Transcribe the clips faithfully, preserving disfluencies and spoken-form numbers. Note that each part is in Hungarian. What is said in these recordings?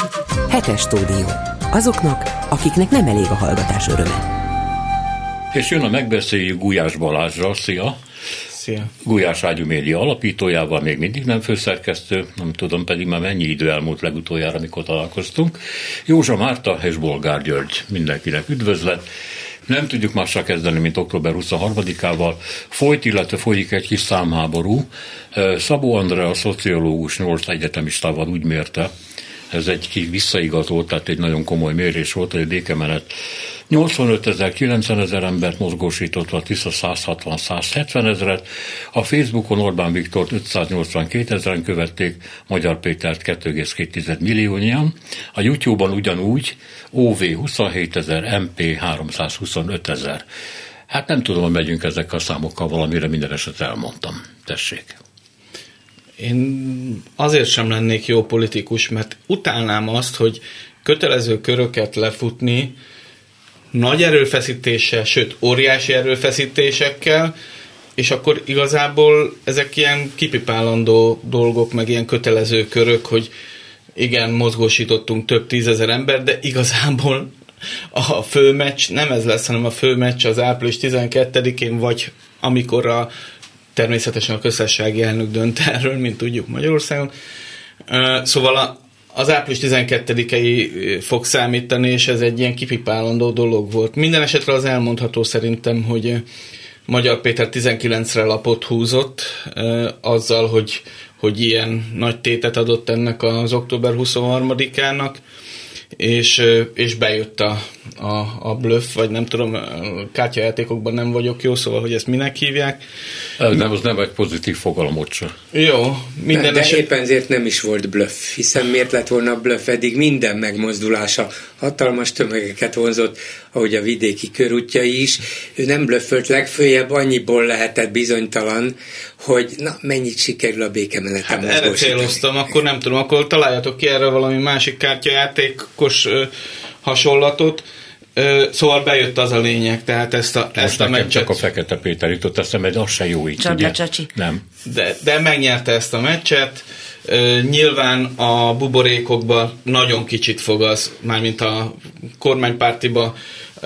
Hetes stúdió. Azoknak, akiknek nem elég a hallgatás öröme. És jön a megbeszéljük Gulyás Balázsral. Szia! Szia! Gulyás Ágyú Média alapítójával, még mindig nem főszerkesztő, nem tudom pedig már mennyi idő elmúlt legutoljára, amikor találkoztunk. Józsa Márta és Bolgár György, mindenkinek üdvözlet. Nem tudjuk másra kezdeni, mint október huszonharmadikával. Folyt, illetve folyik egy kis számháború. Szabó Andrea, a szociológus, nyolc egyetemistával úgy mérte, ez egy kis visszaigazolt, tehát egy nagyon komoly mérés volt, hogy a békemenet nyolcvanötezer, kilencvenezer embert mozgósított, a Tisza száz hatvan, száz hetven ezeret, a Facebookon Orbán Viktort ötszáznyolcvankétezeren követték, Magyar Pétert kettő egész két milliónyian, a YouTube-on ugyanúgy ó vé huszonhétezer, em pé háromszázhuszonötezer. Hát nem tudom, hogy megyünk ezekkel a számokkal valamire, minden eset elmondtam. Tessék. Én azért sem lennék jó politikus, mert utálnám azt, hogy kötelező köröket lefutni nagy erőfeszítéssel, sőt óriási erőfeszítésekkel, és akkor igazából ezek ilyen kipipálandó dolgok, meg ilyen kötelező körök, hogy igen, mozgósítottunk több tízezer ember, de igazából a főmeccs nem ez lesz, hanem a főmeccs az április tizenkettedikén, vagy amikor a természetesen a köztársasági elnök dönt erről, mint tudjuk Magyarországon. Szóval az április tizenkettedikei fog számítani, és ez egy ilyen kipipálandó dolog volt. Minden esetre az elmondható szerintem, hogy Magyar Péter tizenkilencre lapot húzott azzal, hogy, hogy ilyen nagy tétet adott ennek az október huszonharmadikának, és, és bejött a, a, a bluff, vagy nem tudom, kártyajátékokban nem vagyok jó, szóval, hogy ezt minek hívják. Nem, az nem egy pozitív fogalmot sem. Jó. Minden de eset... éppen ezért nem is volt bluff, hiszen miért lett volna bluff, eddig minden megmozdulása hatalmas tömegeket vonzott, ahogy a vidéki körútjai is. Ő nem blöffölt, legfőjebb annyiból lehetett bizonytalan, hogy na, mennyit sikerül a békemeneten hát mozgósítani. Erre céloztam, akkor nem tudom, akkor találjatok ki erre valami másik kártyajátékos ö, hasonlatot. Ö, szóval bejött az a lényeg, tehát ezt a, ezt a meccset... csak a Fekete Péter jutott eszembe, de az se jó így, Csapda ugye? csacsi. Nem. De, de megnyerte ezt a meccset. Ö, nyilván a buborékokban nagyon kicsit fog az, mármint a kormánypártiba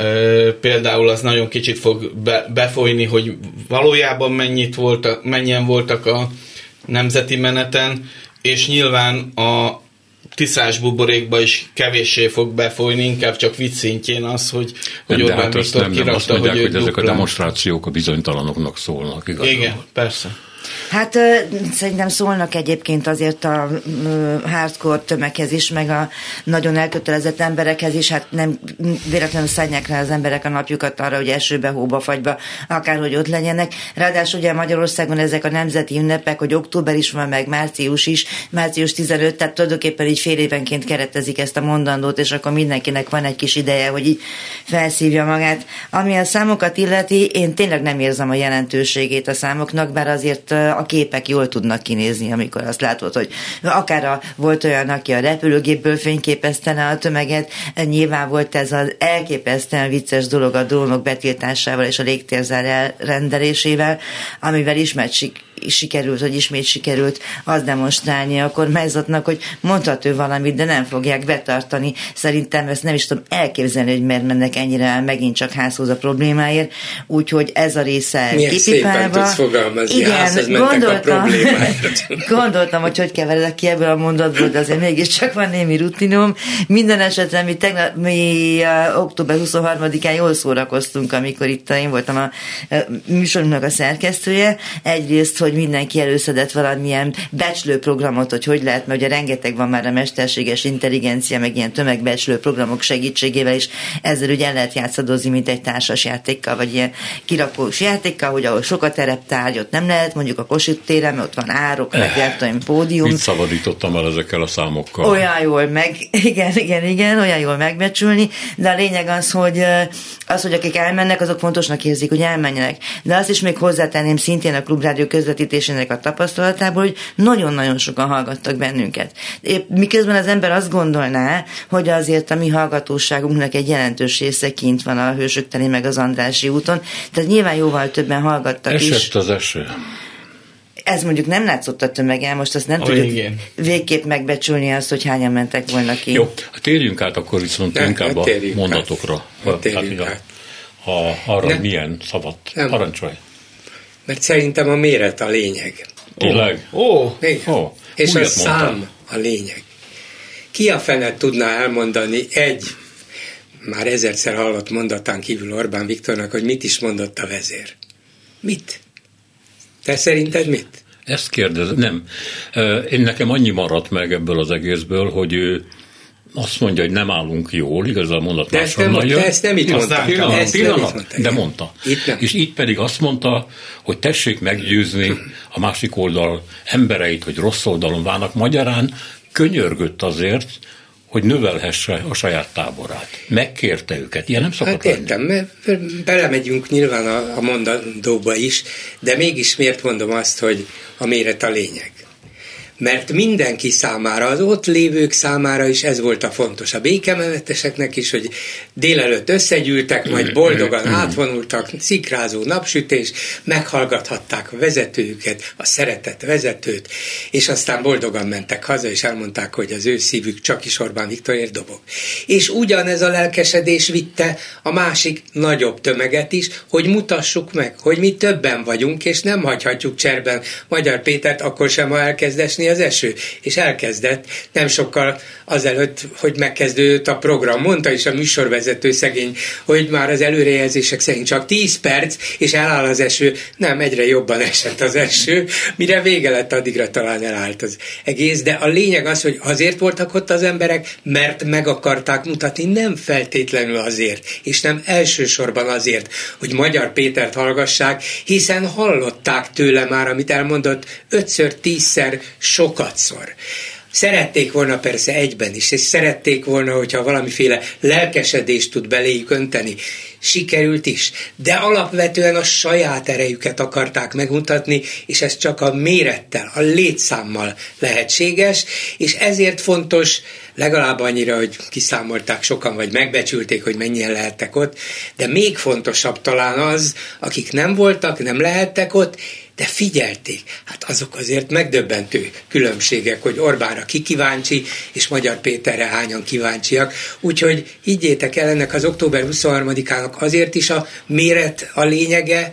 ö, például az nagyon kicsit fog be, befolyni, hogy valójában mennyit voltak, mennyien voltak a nemzeti meneten, és nyilván a tiszás buborékba is kevéssé fog befolyni, inkább csak vicc szintjén az, hogy, hogy Orbán hát Viktor nem, nem, kirakta, azt mondják, hogy, hogy ezek duplán. a demonstrációk a bizonytalanoknak szólnak. Igazán. Igen, persze. Hát ö, szerintem szólnak egyébként azért a ö, hardcore tömeghez is, meg a nagyon elkötelezett emberekhez is, hát nem véletlenül szállják rá az emberek a napjukat arra, hogy esőbe, hóba, fagyba, akárhogy ott legyenek. Ráadásul ugye Magyarországon ezek a nemzeti ünnepek, hogy október is van, meg március is, március tizenötödike, tehát tulajdonképpen így fél évenként keretezik ezt a mondandót, és akkor mindenkinek van egy kis ideje, hogy így felszívja magát. Ami a számokat illeti, én tényleg nem érzem a jelentőségét a számoknak, bár azért a képek jól tudnak kinézni, amikor azt látod, hogy akár a, volt olyan, aki a repülőgépből fényképezte le a tömeget, nyilván volt ez az elképesztően vicces dolog a drónok betiltásával és a légtérzár elrendelésével, amivel ismét sik- sikerült, hogy ismét sikerült az demonstrálni a kormányzatnak, hogy mondhat ő valamit, de nem fogják betartani. Szerintem ezt nem is tudom elképzelni, hogy miért mennek ennyire el megint csak házhoz a problémáért, úgyhogy ez a része milyen kipipálva. szépen tudsz fogalmazni, igen, házhoz mentek gondoltam, a problémáért. gondoltam, hogy hogy keveredek ki ebből a mondatból, de azért mégiscsak van némi rutinom. Minden esetre mi tegnap, mi uh, október huszonharmadikán jól szórakoztunk, amikor itt én voltam a uh, műsorunknak a szerkesztője. Egyrészt, hogy mindenki előszedett valamilyen becslő programot, hogy hogy lehet, mert ugye rengeteg van már a mesterséges intelligencia, meg ilyen tömegbecslő programok segítségével, és ezzel ugye el lehet játszadozni, mint egy társas játékkal, vagy ilyen kirakós játékkal, hogy ahol sokat tereptárgy, ott nem lehet, mondjuk a Kossuth téren, mert ott van árok, meg jártam, pódium. Mit szabadítottam el ezekkel a számokkal? Olyan jól meg, igen, igen, igen, olyan jól megbecsülni, de a lényeg az, hogy az, hogy akik elmennek, azok fontosnak érzik, hogy elmenjenek. De azt is még hozzátenném szintén a Klubrádió közvetítésének a tapasztalatából, hogy nagyon-nagyon sokan hallgattak bennünket. Épp miközben az ember azt gondolná, hogy azért a mi hallgatóságunknak egy jelentős része kint van a Hősök terén, meg az Andrássy úton, tehát nyilván jóval többen hallgattak Esett is. az eső. ez mondjuk nem látszott a tömegen, most azt nem a tudjuk végén. végképp megbecsülni azt, hogy hányan mentek volna ki. Jó, térjünk át akkor viszont ne, inkább a mondatokra. Ne térjünk át. Ha arra, hogy milyen szavat parancsolj. Mert szerintem a méret a lényeg. Tényleg? Ó, oh. oh. És a szám mondtam. A lényeg. Ki a fene tudná elmondani egy, már ezerszer hallott mondatán kívül Orbán Viktornak, hogy mit is mondott a vezér? Mit? Te szerinted mit? Ezt kérdezem, nem. Én nekem annyi maradt meg ebből az egészből, hogy ő azt mondja, hogy nem állunk jól, igaz a mondat de máshonnan jön. De ezt nem itt mondta. Pillanat, pillanat, de mondta. És így pedig azt mondta, hogy tessék meggyőzni a másik oldal embereit, hogy rossz oldalon válnak. Magyarán könyörgött azért, hogy növelhesse a saját táborát. Megkérte őket. Ilyen nem szokott hát értem, mert belemegyünk nyilván a, a mondandóba is, de mégis miért mondom azt, hogy a méret a lényeg? Mert mindenki számára, az ott lévők számára is ez volt a fontos. A békemeneteseknek is, hogy délelőtt összegyűltek, majd boldogan átvonultak, szikrázó napsütés, meghallgathatták a vezetőjüket, a szeretett vezetőt, és aztán boldogan mentek haza, és elmondták, hogy az ő szívük csak is Orbán Viktorért dobog. És ugyanez a lelkesedés vitte a másik nagyobb tömeget is, hogy mutassuk meg, hogy mi többen vagyunk, és nem hagyhatjuk cserben Magyar Pétert, akkor sem, ha elkezd esni az eső, és elkezdett nem sokkal azelőtt, hogy megkezdődött a program. Mondta is a műsorvezető szegény, hogy már az előrejelzések szerint csak tíz perc, és eláll az eső. Nem, egyre jobban esett az eső, mire vége lett, addigra talán elállt az egész, de a lényeg az, hogy azért voltak ott az emberek, mert meg akarták mutatni, nem feltétlenül azért, és nem elsősorban azért, hogy Magyar Pétert hallgassák, hiszen hallották tőle már, amit elmondott, ötször, tízszer, sokatszor. Szerették volna persze egyben is, és szerették volna, hogyha valamiféle lelkesedést tud beléjük önteni. Sikerült is, de alapvetően a saját erejüket akarták megmutatni, és ez csak a mérettel, a létszámmal lehetséges, és ezért fontos, legalább annyira, hogy kiszámolták sokan, vagy megbecsülték, hogy mennyien lehettek ott, de még fontosabb talán az, akik nem voltak, nem lehettek ott, de figyelték. Hát azok azért megdöbbentő különbségek, hogy Orbánra ki kíváncsi, és Magyar Péterre hányan kíváncsiak. Úgyhogy higgyétek el, ennek az október huszonharmadikának azért is a méret a lényege,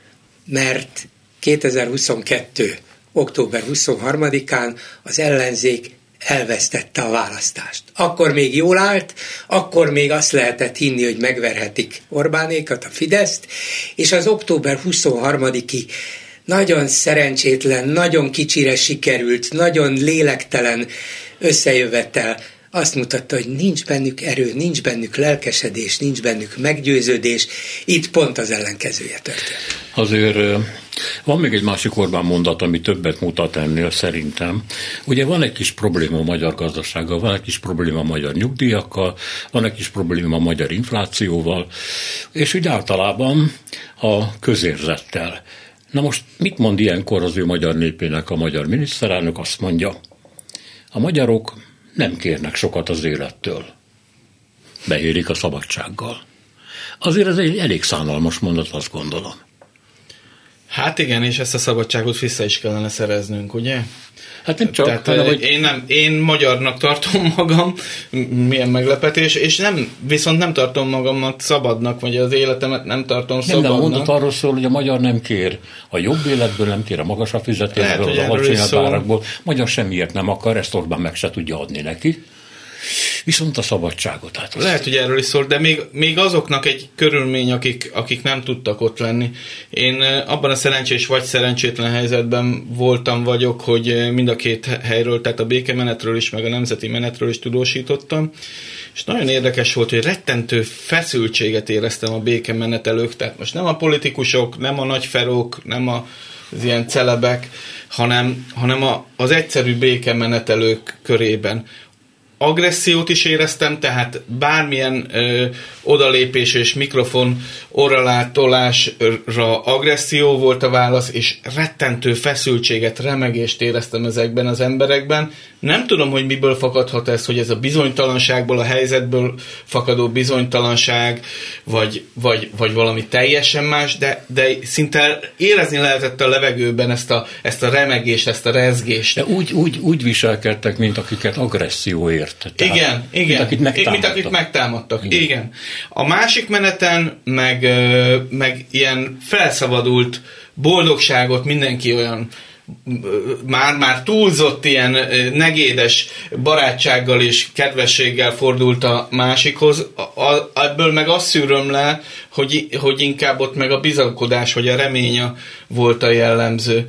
mert kétezer-huszonkettő. október huszonharmadikán az ellenzék elvesztette a választást. Akkor még jól állt, akkor még azt lehetett hinni, hogy megverhetik Orbánékat, a Fideszt, és az október huszonharmadiki nagyon szerencsétlen, nagyon kicsire sikerült, nagyon lélektelen összejövettel azt mutatta, hogy nincs bennük erő, nincs bennük lelkesedés, nincs bennük meggyőződés. Itt pont az ellenkezője történt. Azért van még egy másik Orbán mondat, ami többet mutat ennél szerintem. Ugye van egy kis probléma a magyar gazdasággal, van egy kis probléma a magyar nyugdíjakkal, van egy kis probléma a magyar inflációval, és úgy általában a közérzettel. Na most mit mond ilyenkor az ő magyar népének a magyar miniszterelnök? Azt mondja, a magyarok nem kérnek sokat az élettől. Beérik a szabadsággal. Azért ez egy elég szánalmas mondat, azt gondolom. Hát igen, és ezt a szabadságot vissza is kellene szereznünk, ugye? Hát nem csak. Tehát, hanem, hogy... én, nem, én magyarnak tartom magam, milyen meglepetés, és nem, viszont nem tartom magamat szabadnak, vagy az életemet nem tartom nem, szabadnak. Nem, de mondat arról szól, hogy a magyar nem kér a jobb életből, nem kér a magasabb fizetésből, az alacsonyabb árakból. Magyar semmiért nem akar, ezt Orbán meg se tudja adni neki. Viszont a szabadságot. Hát lehet, hogy erről is szól, de még, még azoknak egy körülmény, akik, akik nem tudtak ott lenni. Én abban a szerencsés vagy szerencsétlen helyzetben voltam, vagyok, hogy mind a két helyről, tehát a békemenetről is, meg a nemzeti menetről is tudósítottam, és nagyon érdekes volt, hogy rettentő feszültséget éreztem a békemenetelők, tehát most nem a politikusok, nem a nagyferók, nem a, az ilyen celebek, hanem, hanem a, az egyszerű békemenetelők körében. agressziót is éreztem, tehát bármilyen ö, odalépés és mikrofon orralátolásra agresszió volt a válasz, és rettentő feszültséget, remegést éreztem ezekben az emberekben. Nem tudom, hogy miből fakadhat ez, hogy ez a bizonytalanságból, a helyzetből fakadó bizonytalanság, vagy, vagy, vagy valami teljesen más, de, de szinte érezni lehetett a levegőben ezt a, ezt a remegést, ezt a rezgést. De úgy, úgy, úgy viselkedtek, mint akiket agresszió ért. Tehát, igen, igen. Mint akit megtámadtak. Mint akit megtámadtak. Igen. igen. A másik meneten meg, meg ilyen felszabadult boldogságot, mindenki olyan már-már túlzott ilyen negédes barátsággal és kedvességgel fordult a másikhoz. A, a, ebből meg azt szűröm le, hogy, hogy inkább ott meg a bizakodás, vagy a reménye volt a jellemző.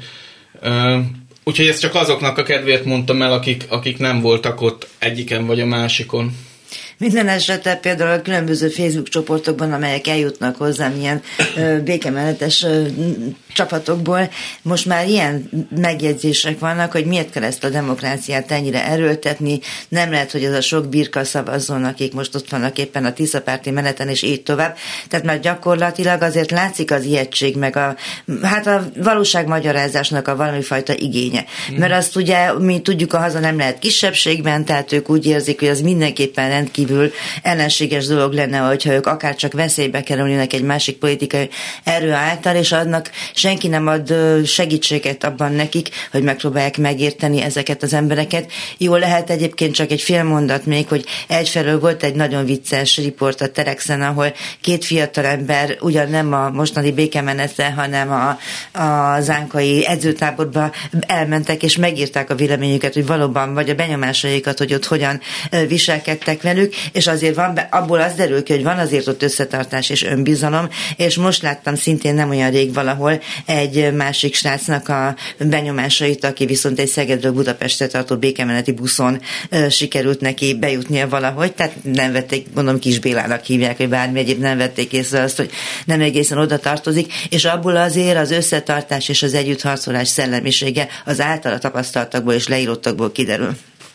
Úgyhogy ezt csak azoknak a kedvéért mondtam el, akik, akik nem voltak ott egyiken vagy a másikon. Minden esetre például a különböző Facebook csoportokban, amelyek eljutnak hozzám ilyen ö, békemenetes ö, csapatokból, most már ilyen megjegyzések vannak, hogy miért kell ezt a demokráciát ennyire erőltetni, nem lehet, hogy az a sok birka szavazzon, akik most ott vannak éppen a Tiszapárti meneten, és így tovább. Tehát már gyakorlatilag azért látszik az ijegység, meg a, hát a valóságmagyarázásnak a valamifajta igénye. Mm. Mert azt ugye, mi tudjuk, a haza nem lehet kisebbségben, tehát ők úgy érzik, hogy az mindenképpen rendkívül ellenséges dolog lenne, hogyha ők akár csak veszélybe kerülnének egy másik politikai erő által, és annak senki nem ad segítséget abban nekik, hogy megpróbálják megérteni ezeket az embereket. Jól lehet egyébként csak egy fél mondat még, hogy egyfelől volt egy nagyon vicces riport a Telexen, ahol két fiatal ember ugyan nem a mostani békemenetre, hanem a, a zánkai edzőtáborba elmentek, és megírták a véleményüket, hogy valóban, vagy a benyomásaikat, hogy ott hogyan viselkedtek velük, és azért van, abból az derül ki, hogy van azért ott összetartás és önbizalom, és most láttam szintén nem olyan rég valahol egy másik srácnak a benyomásait, aki viszont egy Szegedről Budapestre tartó békemeneti buszon ö, sikerült neki bejutnia valahogy, tehát nem vették, mondom, Kis Bélának hívják, hogy bármi egyéb, nem vették észre azt, hogy nem egészen oda tartozik, és abból azért az összetartás és az együttharcolás szellemisége az általa tapasztaltakból és leírottakból kiderül.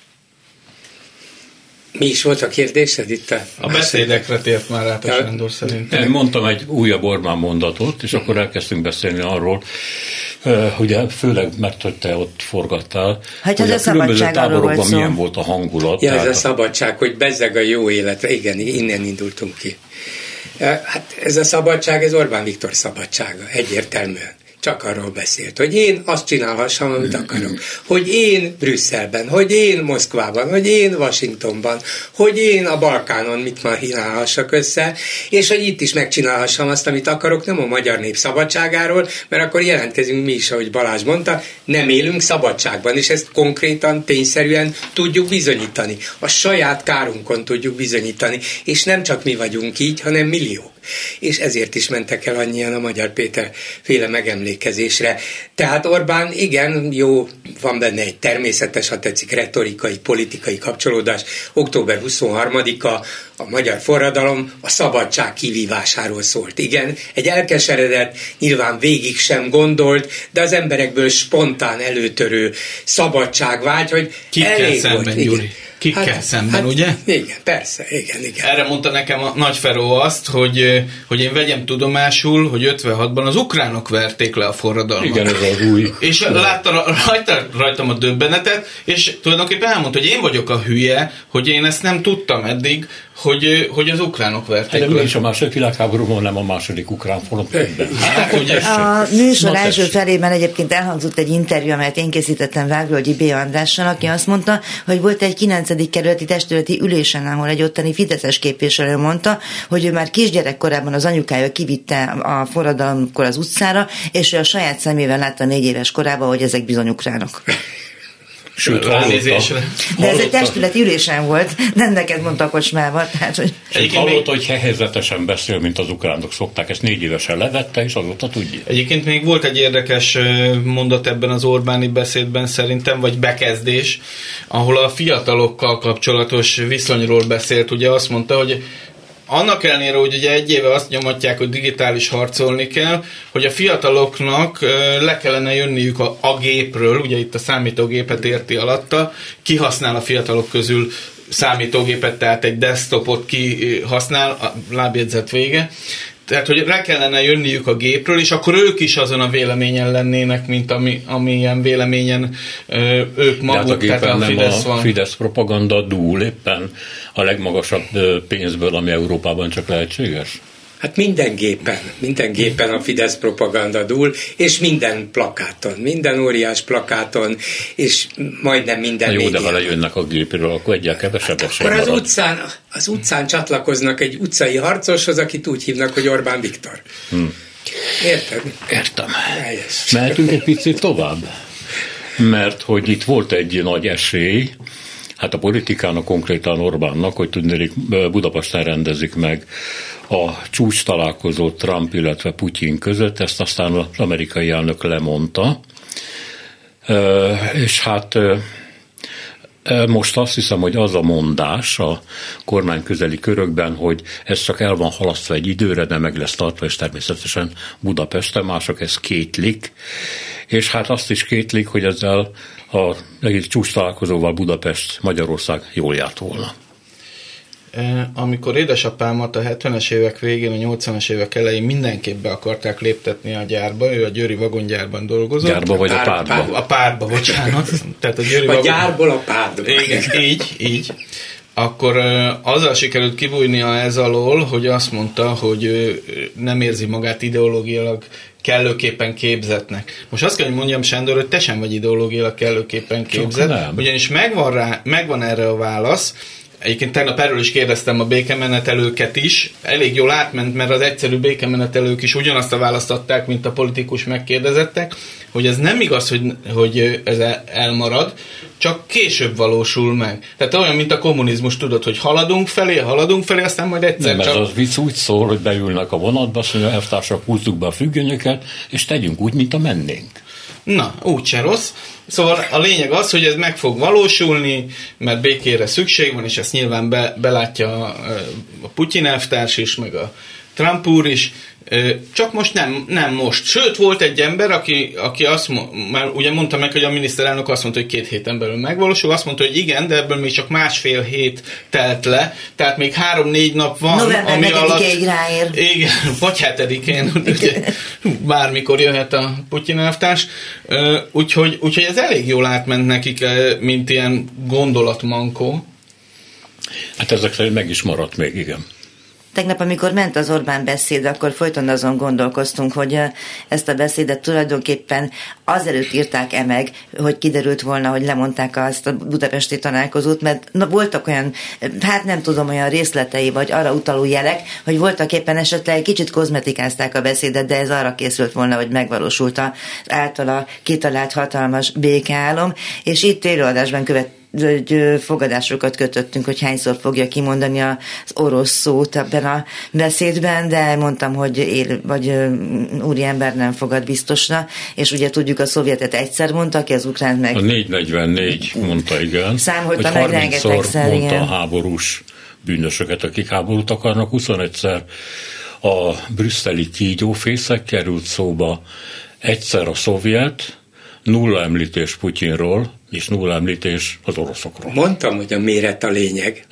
Mi is volt a kérdésed itt? A, a beszédekre tért már át a ja. Sándor szerintem. Én mondtam egy újabb Orbán mondatot, és akkor elkezdtünk beszélni arról, ugye főleg, mert hogy te ott forgattál, hát hogy a, a különböző táborokban milyen volt a hangulat. Ja, ez a szabadság, hogy bezzeg a jó életre. Igen, innen indultunk ki. Hát ez a szabadság, ez Orbán Viktor szabadsága, egyértelműen. Csak arról beszélt, hogy én azt csinálhassam, amit akarok. Hogy én Brüsszelben, hogy én Moszkvában, hogy én Washingtonban, hogy én a Balkánon mit már csinálhassak össze, és hogy itt is megcsinálhassam azt, amit akarok, nem a magyar nép szabadságáról, mert akkor jelentkezünk mi is, ahogy Balázs mondta, nem élünk szabadságban, és ezt konkrétan, tényszerűen tudjuk bizonyítani. A saját kárunkon tudjuk bizonyítani, és nem csak mi vagyunk így, hanem milliók. És ezért is mentek el annyian a Magyar Péter féle megemlékezésre. Tehát Orbán, igen, jó, van benne egy természetes, ha tetszik, retorikai, politikai kapcsolódás. október huszonharmadika, a magyar forradalom a szabadság kivívásáról szólt. Igen, egy elkeseredett, nyilván végig sem gondolt, de az emberekből spontán előtörő szabadságvágy, hogy Kikkel elég szemben, volt. Gyuri? Kikkel hát, szemben, hát, ugye? Igen, persze, igen, igen. Erre mondta nekem a Nagy Feró azt, hogy, hogy én vegyem tudomásul, hogy ötvenhatban az ukránok verték le a forradalmat. Igen, ez az új. És látta rajta, rajtam a döbbenetet, és tulajdonképpen elmondta, hogy én vagyok a hülye, hogy én ezt nem tudtam eddig, hogy, hogy az ukránok verték hát, le. De mi is a második világháborúban, nem a második ukrán fronton. Hát, a műsor első felében egyébként elhangzott egy interjú, amelyet én készítettem Vágvölgyi B. Andrással, aki azt mondta, hogy volt egy kilencedik kerületi testületi ülésen, ahol egy ottani fideszes képviselő mondta, hogy ő már kisgyerekkorában az anyukája kivitte a forradalomkor az utcára, és ő a saját szemével látta négy éves korában, hogy ezek bizony ukránok. Sőt, hallotta. De ez egy testületi ülésen volt, nem neked mondta a kocsmában. Tehát, hogy... Sőt, hallotta, hogy helyzetesen beszél, mint az ukránok szokták, ezt négy évesen levette, és azóta tudja. Egyébként még volt egy érdekes mondat ebben az Orbáni beszédben szerintem, vagy bekezdés, ahol a fiatalokkal kapcsolatos viszonyról beszélt. Ugye azt mondta, hogy annak ellenére, hogy ugye egy éve azt nyomatják, hogy digitális harcolni kell, hogy a fiataloknak le kellene jönniük a, a gépről, ugye itt a számítógépet érti alatta, ki használ a fiatalok közül számítógépet, tehát egy desktopot kihasznál, a lábjegyzet vége. Tehát, hogy rá kellene jönniük a gépről, és akkor ők is azon a véleményen lennének, mint ami, amilyen véleményen ö, ők maguk, de hát a tehát a Fidesz van. A Fidesz propaganda dúl éppen a legmagasabb pénzből, ami Európában csak lehetséges? Hát minden gépen, minden gépen a Fidesz propaganda dúl, és minden plakáton, minden óriás plakáton, és majdnem minden jó, médiában. De ha lejönnek a gépről, akkor egyel kevesebbet sem Akkor az marad. utcán, az utcán csatlakoznak egy utcai harcoshoz, akit úgy hívnak, hogy Orbán Viktor. Hmm. Érted? Értem. Helyes. Mehetünk egy picit tovább? Mert hogy itt volt egy nagy esély, hát a politikának, konkrétan Orbánnak, hogy tudnék, Budapesten rendezik meg a csúcs találkozó Trump, illetve Putyin között, ezt aztán az amerikai elnök lemondta, és hát most azt hiszem, hogy az a mondás a kormány közeli körökben, hogy ez csak el van halasztva egy időre, de meg lesz tartva, és természetesen Budapesten, mások ezt kétlik, és hát azt is kétlik, hogy ezzel a csúcs találkozóval Budapest, Magyarország jól járt volna. Amikor édesapámat a hetvenes évek végén, a nyolcvanas évek elején mindenképp be akarták léptetni a gyárba, ő a győri vagongyárban dolgozott. Gyárba vagy a pártba? A, a pártba, bocsánat. Tehát a győri a vagon... gyárból a pártba. Igen, így, így. Akkor azzal sikerült kibújnia ez alól, hogy azt mondta, hogy ő nem érzi magát ideológiailag kellőképpen képzetnek. Most azt kell, hogy mondjam, Sándor, hogy te sem vagy ideológiailag kellőképpen képzett, ugyanis megvan, rá, megvan erre a válasz. Egyébként tegnap erről is kérdeztem a békemenetelőket is. Elég jól átment, mert az egyszerű békemenetelők is ugyanazt a választ adták, mint a politikus megkérdezettek, hogy ez nem igaz, hogy, hogy ez elmarad, csak később valósul meg. Tehát olyan, mint a kommunizmus, tudod, hogy haladunk felé, haladunk felé, aztán majd egyszer nem, csak... ez az vicc úgy szól, hogy beülnek a vonatba, azt mondja, elvtársak, húzzuk be a függönyöket, és tegyünk úgy, mint a mennénk. Na, úgy se rossz. Szóval a lényeg az, hogy ez meg fog valósulni, mert békére szükség van, és ezt nyilván be, belátja a, a Putyin elvtárs is, meg a Trump úr is. Csak most nem, nem most. Sőt, volt egy ember, aki, aki azt már ugye mondta meg, hogy a miniszterelnök azt mondta, hogy két héten belül megvalósul, azt mondta, hogy igen, de ebből még csak másfél hét telt le, tehát még három-négy nap van, november ami alatt... ráér. Igen, vagy hetedikén, bármikor jöhet a Putyin elvtárs. Úgyhogy, úgyhogy ez elég jól átment nekik, mint ilyen gondolatmankó. Hát ezek szerint meg is maradt még, igen. Tegnap, amikor ment az Orbán beszéd, akkor folyton azon gondolkoztunk, hogy ezt a beszédet tulajdonképpen azelőtt írták-e meg, hogy kiderült volna, hogy lemondták azt a budapesti találkozót, mert na, voltak olyan, hát nem tudom, olyan részletei, vagy arra utaló jelek, hogy voltak éppen esetleg kicsit kozmetikázták a beszédet, de ez arra készült volna, hogy megvalósult az általa kitalált hatalmas békeálom, és itt élőadásban követ hogy fogadásokat kötöttünk, hogy hányszor fogja kimondani az orosz szót ebben a beszédben, de mondtam, hogy él, vagy úri ember nem fogad biztosra, és ugye tudjuk, a szovjetet egyszer mondta, aki az ukrán meg... A négyszáznegyvennégy mondta, igen. Számolta meg rengetegszer, mondta igen. A háborús bűnösöket, akik háborút akarnak, huszonegyszer a brüsszeli kígyófészek került szóba, egyszer a szovjet, nulla említés Putyinról, és nulla említés az oroszokról. Mondtam, hogy a méret a lényeg.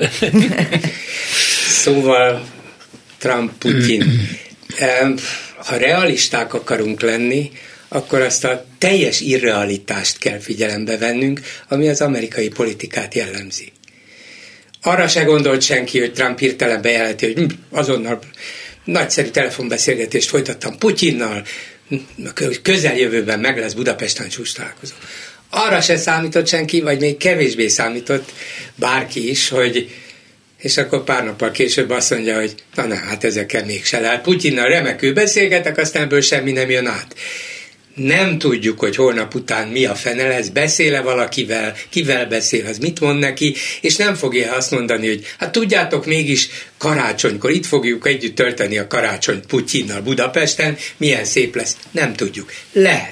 Szóval Trump, Putyin. Ha realisták akarunk lenni, akkor azt a teljes irrealitást kell figyelembe vennünk, ami az amerikai politikát jellemzi. Arra se gondolt senki, hogy Trump hirtelen bejelenti, hogy azonnal nagyszerű telefonbeszélgetést folytattam Putyinnal, közeljövőben meg lesz Budapesten csúcs találkozó. Arra se számított senki, vagy még kevésbé számított bárki is, hogy és akkor pár nappal később azt mondja, hogy na, na hát ezekkel mégse lehet. Putyinnal remekül beszélgetek, aztán ebből semmi nem jön át. Nem tudjuk, hogy holnap után mi a fene lesz, beszél-e valakivel, kivel beszél, az mit mond neki, és nem fogja azt mondani, hogy hát tudjátok, mégis karácsonykor itt fogjuk együtt tölteni a karácsonyt Putyinnal Budapesten, milyen szép lesz. Nem tudjuk. Lehet.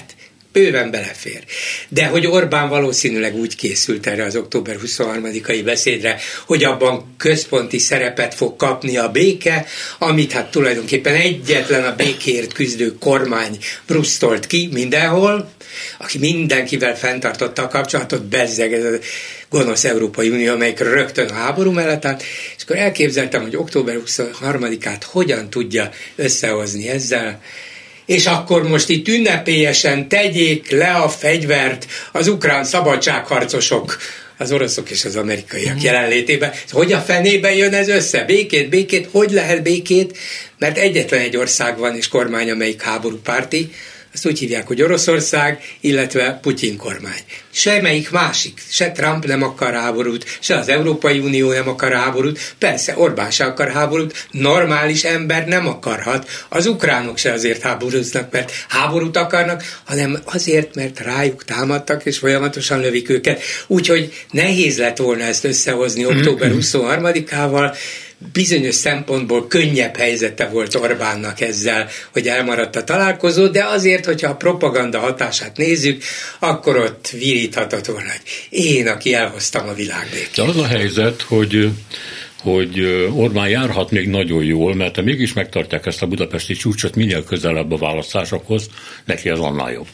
bőven belefér. De hogy Orbán valószínűleg úgy készült erre az október huszonharmadikai beszédre, hogy abban központi szerepet fog kapni a béke, amit hát tulajdonképpen egyetlen a békéért küzdő kormány brusztolt ki mindenhol, aki mindenkivel fenntartotta a kapcsolatot, bezzeg ez a gonosz Európai Unió, amelyik rögtön a háború mellett állt, és akkor elképzeltem, hogy október huszonharmadikát hogyan tudja összehozni ezzel, és akkor most itt ünnepélyesen tegyék le a fegyvert az ukrán szabadságharcosok, az oroszok és az amerikaiak jelenlétében. Hogy a fenébe jön ez össze? Békét, békét, hogy lehet békét? Mert egyetlen egy ország van és kormány, amelyik háborúpárti, azt úgy hívják, hogy Oroszország, illetve Putyin kormány. Semmelyik másik, se Trump nem akar háborút, se az Európai Unió nem akar háborút, persze Orbán se akar háborút, normális ember nem akarhat, az ukránok se azért háborúznak, mert háborút akarnak, hanem azért, mert rájuk támadtak, és folyamatosan lövik őket. Úgyhogy nehéz lett volna ezt összehozni október huszonharmadikával, bizonyos szempontból könnyebb helyzete volt Orbánnak ezzel, hogy elmaradt a találkozó, de azért, hogyha a propaganda hatását nézzük, akkor ott viríthatott volna, hogy én, aki elhoztam a világbékét. De az a helyzet, hogy hogy Orbán járhat még nagyon jól, mert ha mégis megtartják ezt a budapesti csúcsot minél közelebb a választásokhoz, neki az annál jobb.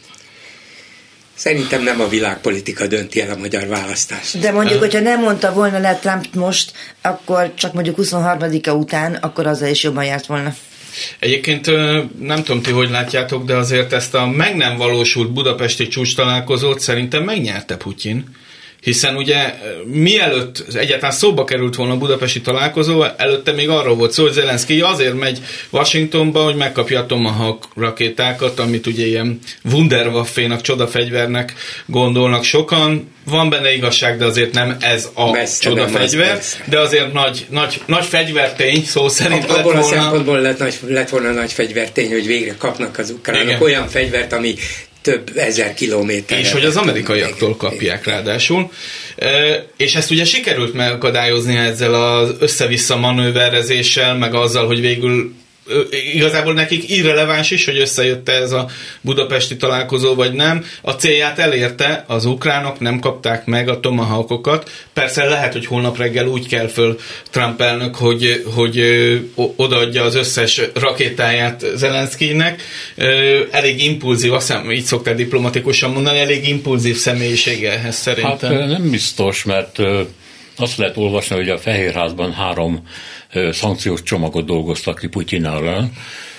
Szerintem nem a világpolitika dönti el a magyar választást. De mondjuk, hogyha nem mondta volna le Trump most, akkor csak mondjuk huszonharmadika után, akkor azzal is jobban járt volna. Egyébként nem tudom ti, hogy látjátok, de azért ezt a meg nem valósult budapesti csúcs találkozót szerintem megnyerte Putyin. Hiszen ugye mielőtt egyáltalán szóba került volna a budapesti találkozó, előtte még arról volt szó, hogy Zelenszkij azért megy Washingtonba, hogy megkapja a Tomahawk rakétákat, amit ugye ilyen Wunderwaffénak, csodafegyvernek gondolnak sokan. Van benne igazság, de azért nem ez a messze csodafegyver, de azért nagy, nagy, nagy fegyvertény, szó szerint lett abból volna. a szempontból lett, nagy, lett volna nagy fegyvertény, hogy végre kapnak az ukránok olyan fegyvert, ami több ezer kilométer. És hogy az amerikaiaktól kapják ráadásul. E, és ezt ugye sikerült megakadályozni ezzel az össze-vissza manőverezéssel, meg azzal, hogy végül igazából nekik irreleváns is, hogy összejött ez a budapesti találkozó, vagy nem. A célját elérte, az ukránok nem kapták meg a tomahawkokat. Persze lehet, hogy holnap reggel úgy kell föl Trump elnök, hogy, hogy odaadja az összes rakétáját Zelenszkijnek. Elég impulzív, azt hiszem, így szokták diplomatikusan mondani, elég impulzív személyisége ehhez szerintem. Hát nem biztos, mert azt lehet olvasni, hogy a Fehérházban három szankciós csomagot dolgoztak ki Putyin ellen,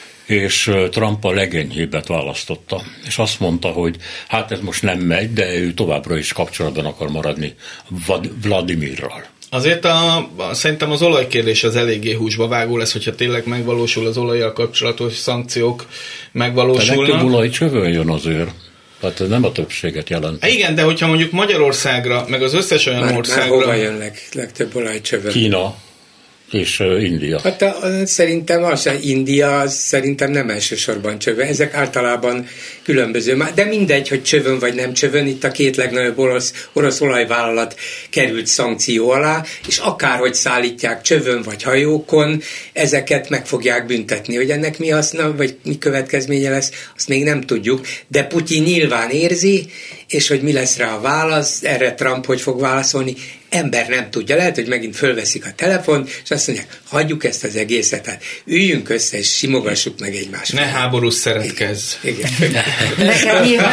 és Trump a legenyhébbet választotta. És azt mondta, hogy hát ez most nem megy, de ő továbbra is kapcsolatban akar maradni Vladimirral. Azért a, a, szerintem az olajkérdés az eléggé húsba vágó lesz, hogyha tényleg megvalósul az olajjal kapcsolatos szankciók megvalósulnak. De legtöbb olaj csövön jön azért. Tehát ez nem a többséget jelent. Igen, de hogyha mondjuk Magyarországra, meg az összes olyan már, országra... Már hova jön leg, legtöbb olajcsövön? Kína és uh, India. Hát a, a, szerintem az, a India az szerintem nem elsősorban csövön. Ezek általában különböző. De mindegy, hogy csövön vagy nem csövön, itt a két legnagyobb orosz, orosz olajvállalat került szankció alá, és akárhogy szállítják csövön vagy hajókon, ezeket meg fogják büntetni. Hogy ennek mi haszna, vagy mi következménye lesz, azt még nem tudjuk. De Putyin nyilván érzi, és hogy mi lesz rá a válasz, erre Trump hogy fog válaszolni, ember nem tudja. Lehet, hogy megint fölveszik a telefon, és azt mondják, hagyjuk ezt az egészet, hát üljünk össze, és simogassuk meg egymást. Ne háborús szeretkezz. Igen. Igen.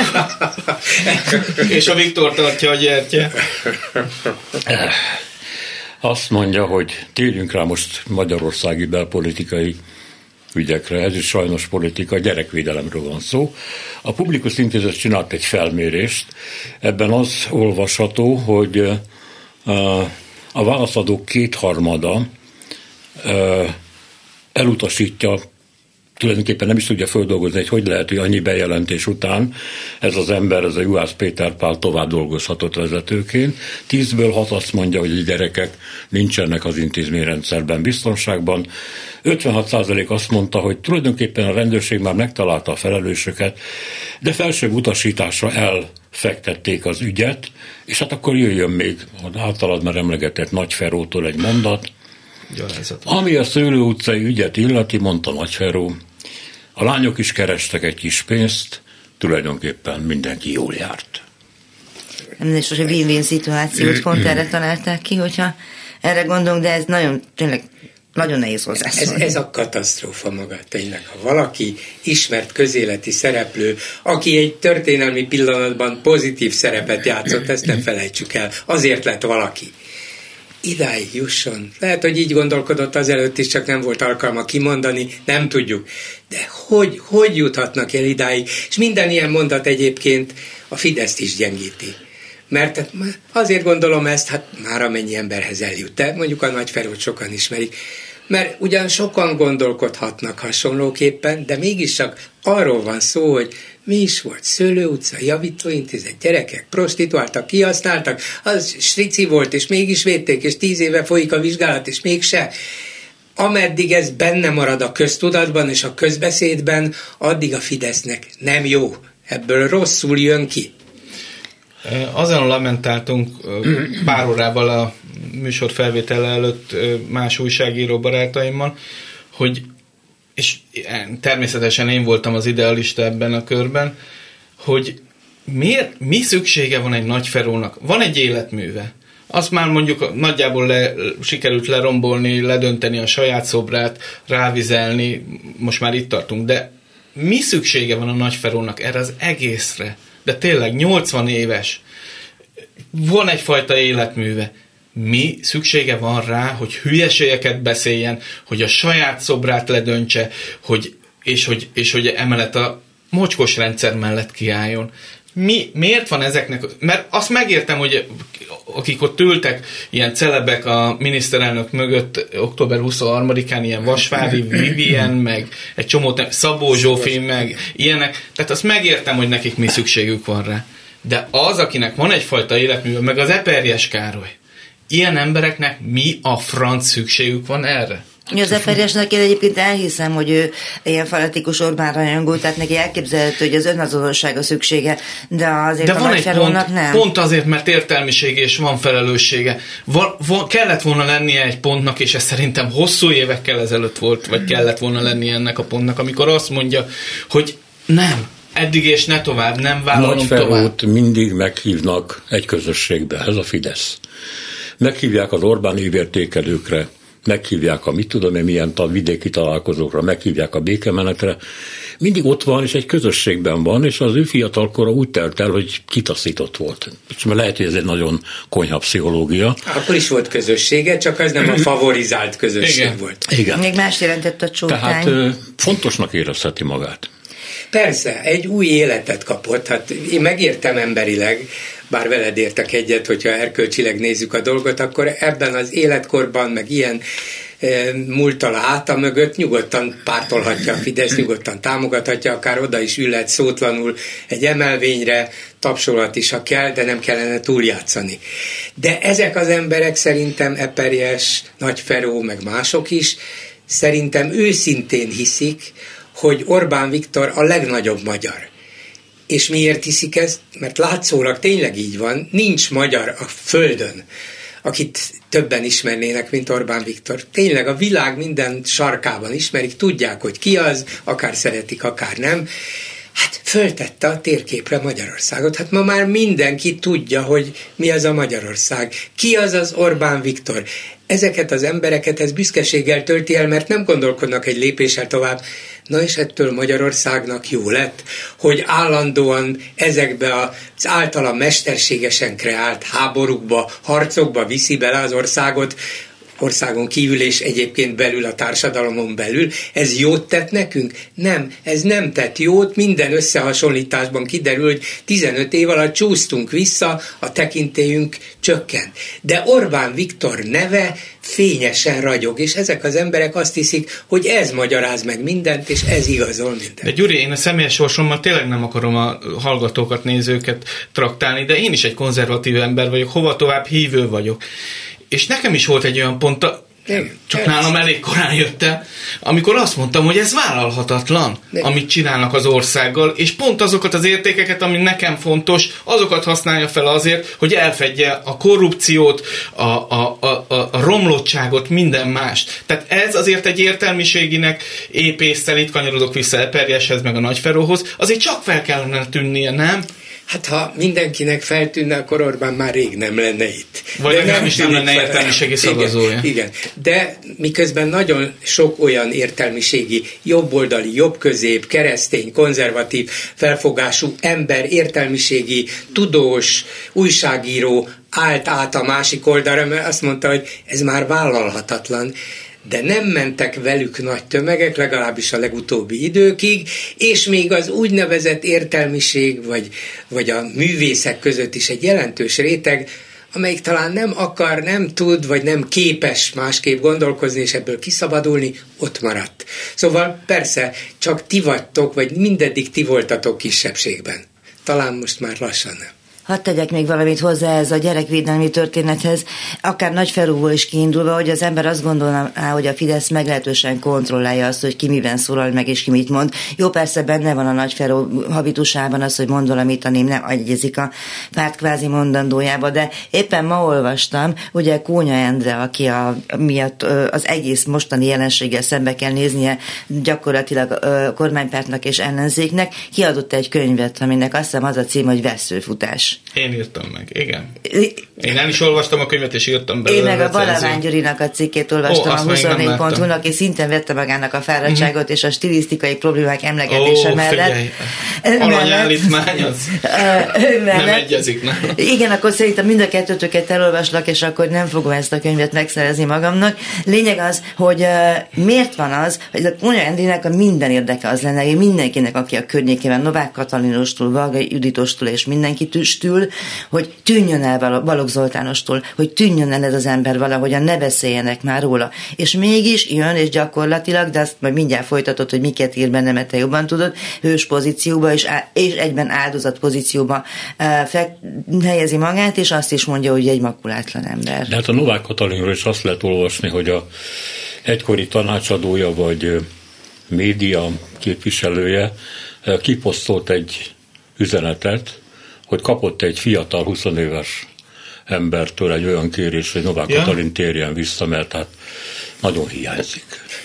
És a Viktor tartja a gyertye. Azt mondja, hogy térjünk rá most magyarországi belpolitikai ügyekre, ez is sajnos politika, gyerekvédelemről van szó. A Publikus Intézet csinált egy felmérést, ebben az olvasható, hogy a válaszadók kétharmada elutasítja, tulajdonképpen nem is tudja földolgozni, hogy hogy lehet, hogy annyi bejelentés után ez az ember, ez a Juhász Péter Pál tovább dolgozhatott vezetőként. Tízből hat azt mondja, hogy a gyerekek nincsenek az intézményrendszerben biztonságban. ötvenhat százalék azt mondta, hogy tulajdonképpen a rendőrség már megtalálta a felelősöket, de felsőbb utasításra elfektették az ügyet, és hát akkor jöjjön még az általad már emlegetett Nagyferótól egy mondat. Gyalázatos. Ami a Szőlő utcai ügyet illeti, mondta Nagyferó, a lányok is kerestek egy kis pénzt, tulajdonképpen mindenki jól járt. Nem, és most a win-win szituációt pont erre találták ki, hogyha erre gondolunk, de ez nagyon, tényleg nagyon nehéz hozzászólni. Ez, ez a katasztrófa maga tényleg. Ha valaki ismert közéleti szereplő, aki egy történelmi pillanatban pozitív szerepet játszott, ezt nem felejtsük el. Azért lett valaki. Idáig jusson. Lehet, hogy így gondolkodott azelőtt is, csak nem volt alkalma kimondani, nem tudjuk. De hogy, hogy juthatnak el idáig? És minden ilyen mondat egyébként a Fideszt is gyengíti. Mert azért gondolom ezt, hát már amennyi emberhez eljut. De mondjuk a Nagyferót sokan ismerik. Mert ugyan sokan gondolkodhatnak hasonlóképpen, de mégiscsak arról van szó, hogy mi is volt? Szőlő utca, javítóintézet, gyerekek prostituáltak, kihasználtak, az strici volt, és mégis védték, és tíz éve folyik a vizsgálat, és mégse. Ameddig ez benne marad a köztudatban és a közbeszédben, addig a Fidesznek nem jó. Ebből rosszul jön ki. Azon lamentáltunk pár órával a műsor felvétele előtt más újságíró barátaimmal, hogy, és természetesen én voltam az idealista ebben a körben, hogy miért, mi szüksége van egy Nagyferónak? Van egy életműve. Azt már mondjuk nagyjából le, sikerült lerombolni, ledönteni a saját szobrát, rávizelni, most már itt tartunk, de mi szüksége van a Nagyferónak erre az egészre? De tényleg nyolcvan éves, van egyfajta életműve. Mi szüksége van rá, hogy hülyeségeket beszéljen, hogy a saját szobrát ledöntse, hogy, és, hogy, és hogy emellett a mocskos rendszer mellett kiálljon. Mi, miért van ezeknek? Mert azt megértem, hogy akik ott ültek, ilyen celebek a miniszterelnök mögött október huszonharmadikán, ilyen Vasvári Vivien, meg egy csomó, Szabó Zsófi, meg ilyenek, tehát azt megértem, hogy nekik mi szükségük van rá. De az, akinek van egyfajta életműve, meg az Eperjes Károly, ilyen embereknek mi a franc szükségük van erre? Az Eperjesnek én egyébként elhiszem, hogy ő ilyen fanatikus Orbán rajongó, tehát neki elképzelhető, hogy az önazonossága szüksége, de azért de a van egy pont, nem. Pont azért, mert értelmisége és van felelőssége. Van, van, kellett volna lennie egy pontnak, és ez szerintem hosszú évekkel ezelőtt volt, vagy kellett volna lennie ennek a pontnak, amikor azt mondja, hogy nem, eddig és ne tovább, nem vállalom Nagyferót tovább. mindig meghívnak egy közösségbe, ez a Fidesz. Meghívják az Orbán évértékelőkre, meghívják a mit tudom én milyen vidéki találkozókra, meghívják a békemenetre. Mindig ott van, és egy közösségben van, és az ő fiatalkora úgy telt el, hogy kitaszított volt. És lehet, hogy ez egy nagyon konyha pszichológia. Akkor is volt közössége, csak az nem a favorizált közösség Igen. volt. Igen. Még más jelentett a csótány. Tehát fontosnak érezheti magát. Persze, egy új életet kapott. Hát én megértem emberileg, bár veled értek egyet, hogyha erkölcsileg nézzük a dolgot, akkor ebben az életkorban, meg ilyen e, múltal a háta mögött nyugodtan pártolhatja a Fidesz, nyugodtan támogathatja, akár oda is ülhet szótlanul egy emelvényre, tapsolhat is, ha kell, de nem kellene túljátszani. De ezek az emberek szerintem Eperjes, Nagyferó, meg mások is, szerintem őszintén hiszik, hogy Orbán Viktor a legnagyobb magyar. És miért hiszik ezt? Mert látszólag tényleg így van, nincs magyar a földön, akit többen ismernének, mint Orbán Viktor. Tényleg a világ minden sarkában ismerik, tudják, hogy ki az, akár szeretik, akár nem. Hát föltette a térképre Magyarországot. Hát ma már mindenki tudja, hogy mi az a Magyarország. Ki az az Orbán Viktor? Ezeket az embereket ez büszkeséggel tölti el, mert nem gondolkodnak egy lépéssel tovább. Na és ettől Magyarországnak jó lett, hogy állandóan ezekbe az általa mesterségesen kreált háborúkba, harcokba viszi bele az országot, országon kívül és egyébként belül a társadalomon belül. Ez jót tett nekünk? Nem, ez nem tett jót. Minden összehasonlításban kiderül, hogy tizenöt év alatt csúsztunk vissza, a tekintélyünk csökkent. De Orbán Viktor neve fényesen ragyog, és ezek az emberek azt hiszik, hogy ez magyaráz meg mindent, és ez igazol mindent. De Gyuri, én a személyes sorsommal tényleg nem akarom a hallgatókat, nézőket traktálni, de én is egy konzervatív ember vagyok, hova tovább hívő vagyok. És nekem is volt egy olyan pont, Csak nálam elég korán jött el, amikor azt mondtam, hogy ez vállalhatatlan, de. amit csinálnak az országgal, és pont azokat az értékeket, ami nekem fontos, azokat használja fel azért, hogy elfedje a korrupciót, a, a, a, a romlottságot, minden mást. Tehát ez azért egy értelmiséginek épp észszel, itt kanyarodok vissza Eperjeshez, meg a Nagyferóhoz, azért csak fel kellene tűnnie, nem? Hát ha mindenkinek feltűnne, akkor Orbán már rég nem lenne itt. Vagy de nem is nem lenne értelmiségi szavazója. Igen, igen, de miközben nagyon sok olyan értelmiségi, jobboldali, jobbközép, keresztény, konzervatív felfogású ember, értelmiségi, tudós, újságíró állt át a másik oldalra, mert azt mondta, hogy ez már vállalhatatlan, de nem mentek velük nagy tömegek, legalábbis a legutóbbi időkig, és még az úgynevezett értelmiség, vagy, vagy a művészek között is egy jelentős réteg, amelyik talán nem akar, nem tud, vagy nem képes másképp gondolkozni, és ebből kiszabadulni, ott maradt. Szóval persze, csak ti vagytok, vagy mindeddig ti voltatok kisebbségben. Talán most már lassan nem. Hadd tegyek még valamit hozzá ez a gyerekvédelmi történethez, akár Nagyferóból is kiindulva, hogy az ember azt gondolná, hogy a Fidesz meglehetősen kontrollálja azt, hogy ki miben szólal meg és ki mit mond. Jó, persze benne van a Nagyferó habitusában az, hogy mond valamit, a ném nem egyezik a párt kvázi mondandójába, de éppen ma olvastam, ugye Kónya Endre, aki a, miatt az egész mostani jelenséggel szembe kell néznie gyakorlatilag a kormánypártnak és ellenzéknek, kiadott egy könyvet, aminek azt hiszem az a cím, hogy Vesszőfutás. Én írtam meg, igen. Én nem is olvastam a könyvet, és írtam belőle. Én meg a Balavány Gyurinak a cikkét olvastam, oh, a huszonnégy pont hu-nak, és szintén vette magának a fáradtságot, mm-hmm. és a stilisztikai problémák emlegetése oh, mellett. Aranyállítmány az nem egyezik, nem? Igen, akkor szerintem mind a kettőtöket elolvaslak, és akkor nem fogom ezt a könyvet megszerezni magamnak. Lényeg az, hogy uh, miért van az, hogy a Kónya Endrének a minden érdeke az lenne, hogy mindenkinek, aki a környékében, Novák Katalinostól, Varga Juditostól és mindenki tül, hogy tűnjön el Balogh Zoltánostól, hogy tűnjön el ez az ember valahogyan, ne beszéljenek már róla. És mégis jön, és gyakorlatilag, de azt majd mindjárt folytatod, hogy miket ír benne, mert te jobban tudod, hős pozícióba és, és egyben áldozat pozícióba fe, helyezi magát, és azt is mondja, hogy egy makulátlan ember. De hát a Novák Katalinról is azt lehet olvasni, hogy a egykori tanácsadója, vagy média képviselője kiposztolt egy üzenetet, hogy kapott egy fiatal, húsz éves embertől egy olyan kérés, hogy Novák ja. Katalin térjen vissza, mert hát nagyon hiányzik.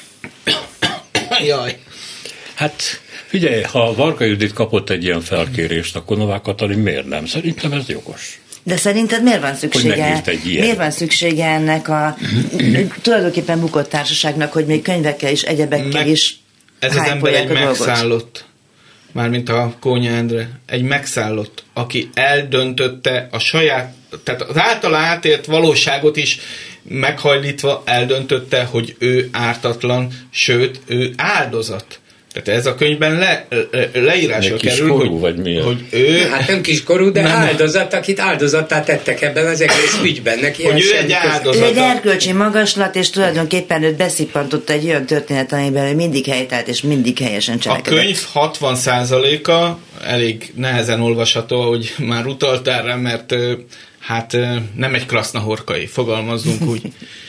Jaj. Hát figyelj, ha Varga Judit kapott egy ilyen felkérést, akkor Novák Katalin miért nem? Szerintem ez jogos. De szerinted miért van szüksége? Miért van szüksége ennek a tulajdonképpen bukott társaságnak, hogy még könyvekkel és egyebekkel Meg, is ez az ember egy megszállott. Mármint a Kónya Endre, egy megszállott, aki eldöntötte a saját, tehát az általa átélt valóságot is meghajlítva eldöntötte, hogy ő ártatlan, sőt, ő áldozat. Tehát ez a könyvben le, le, leírásra kerül, kiskorú, hogy, vagy hogy ő... Hát nem kiskorú, de nem áldozat, akit áldozattá tettek ebben az egész ügyben. Neki hogy ő egy áldozat. Ő egy erkölcsi magaslat, és tulajdonképpen őt beszippantotta egy olyan történet, amiben ő mindig helytált, és mindig helyesen cselekedett. A könyv hatvan százaléka elég nehezen olvasható, hogy már utaltál rá, mert hát nem egy krasznahorkai, fogalmazzunk úgy.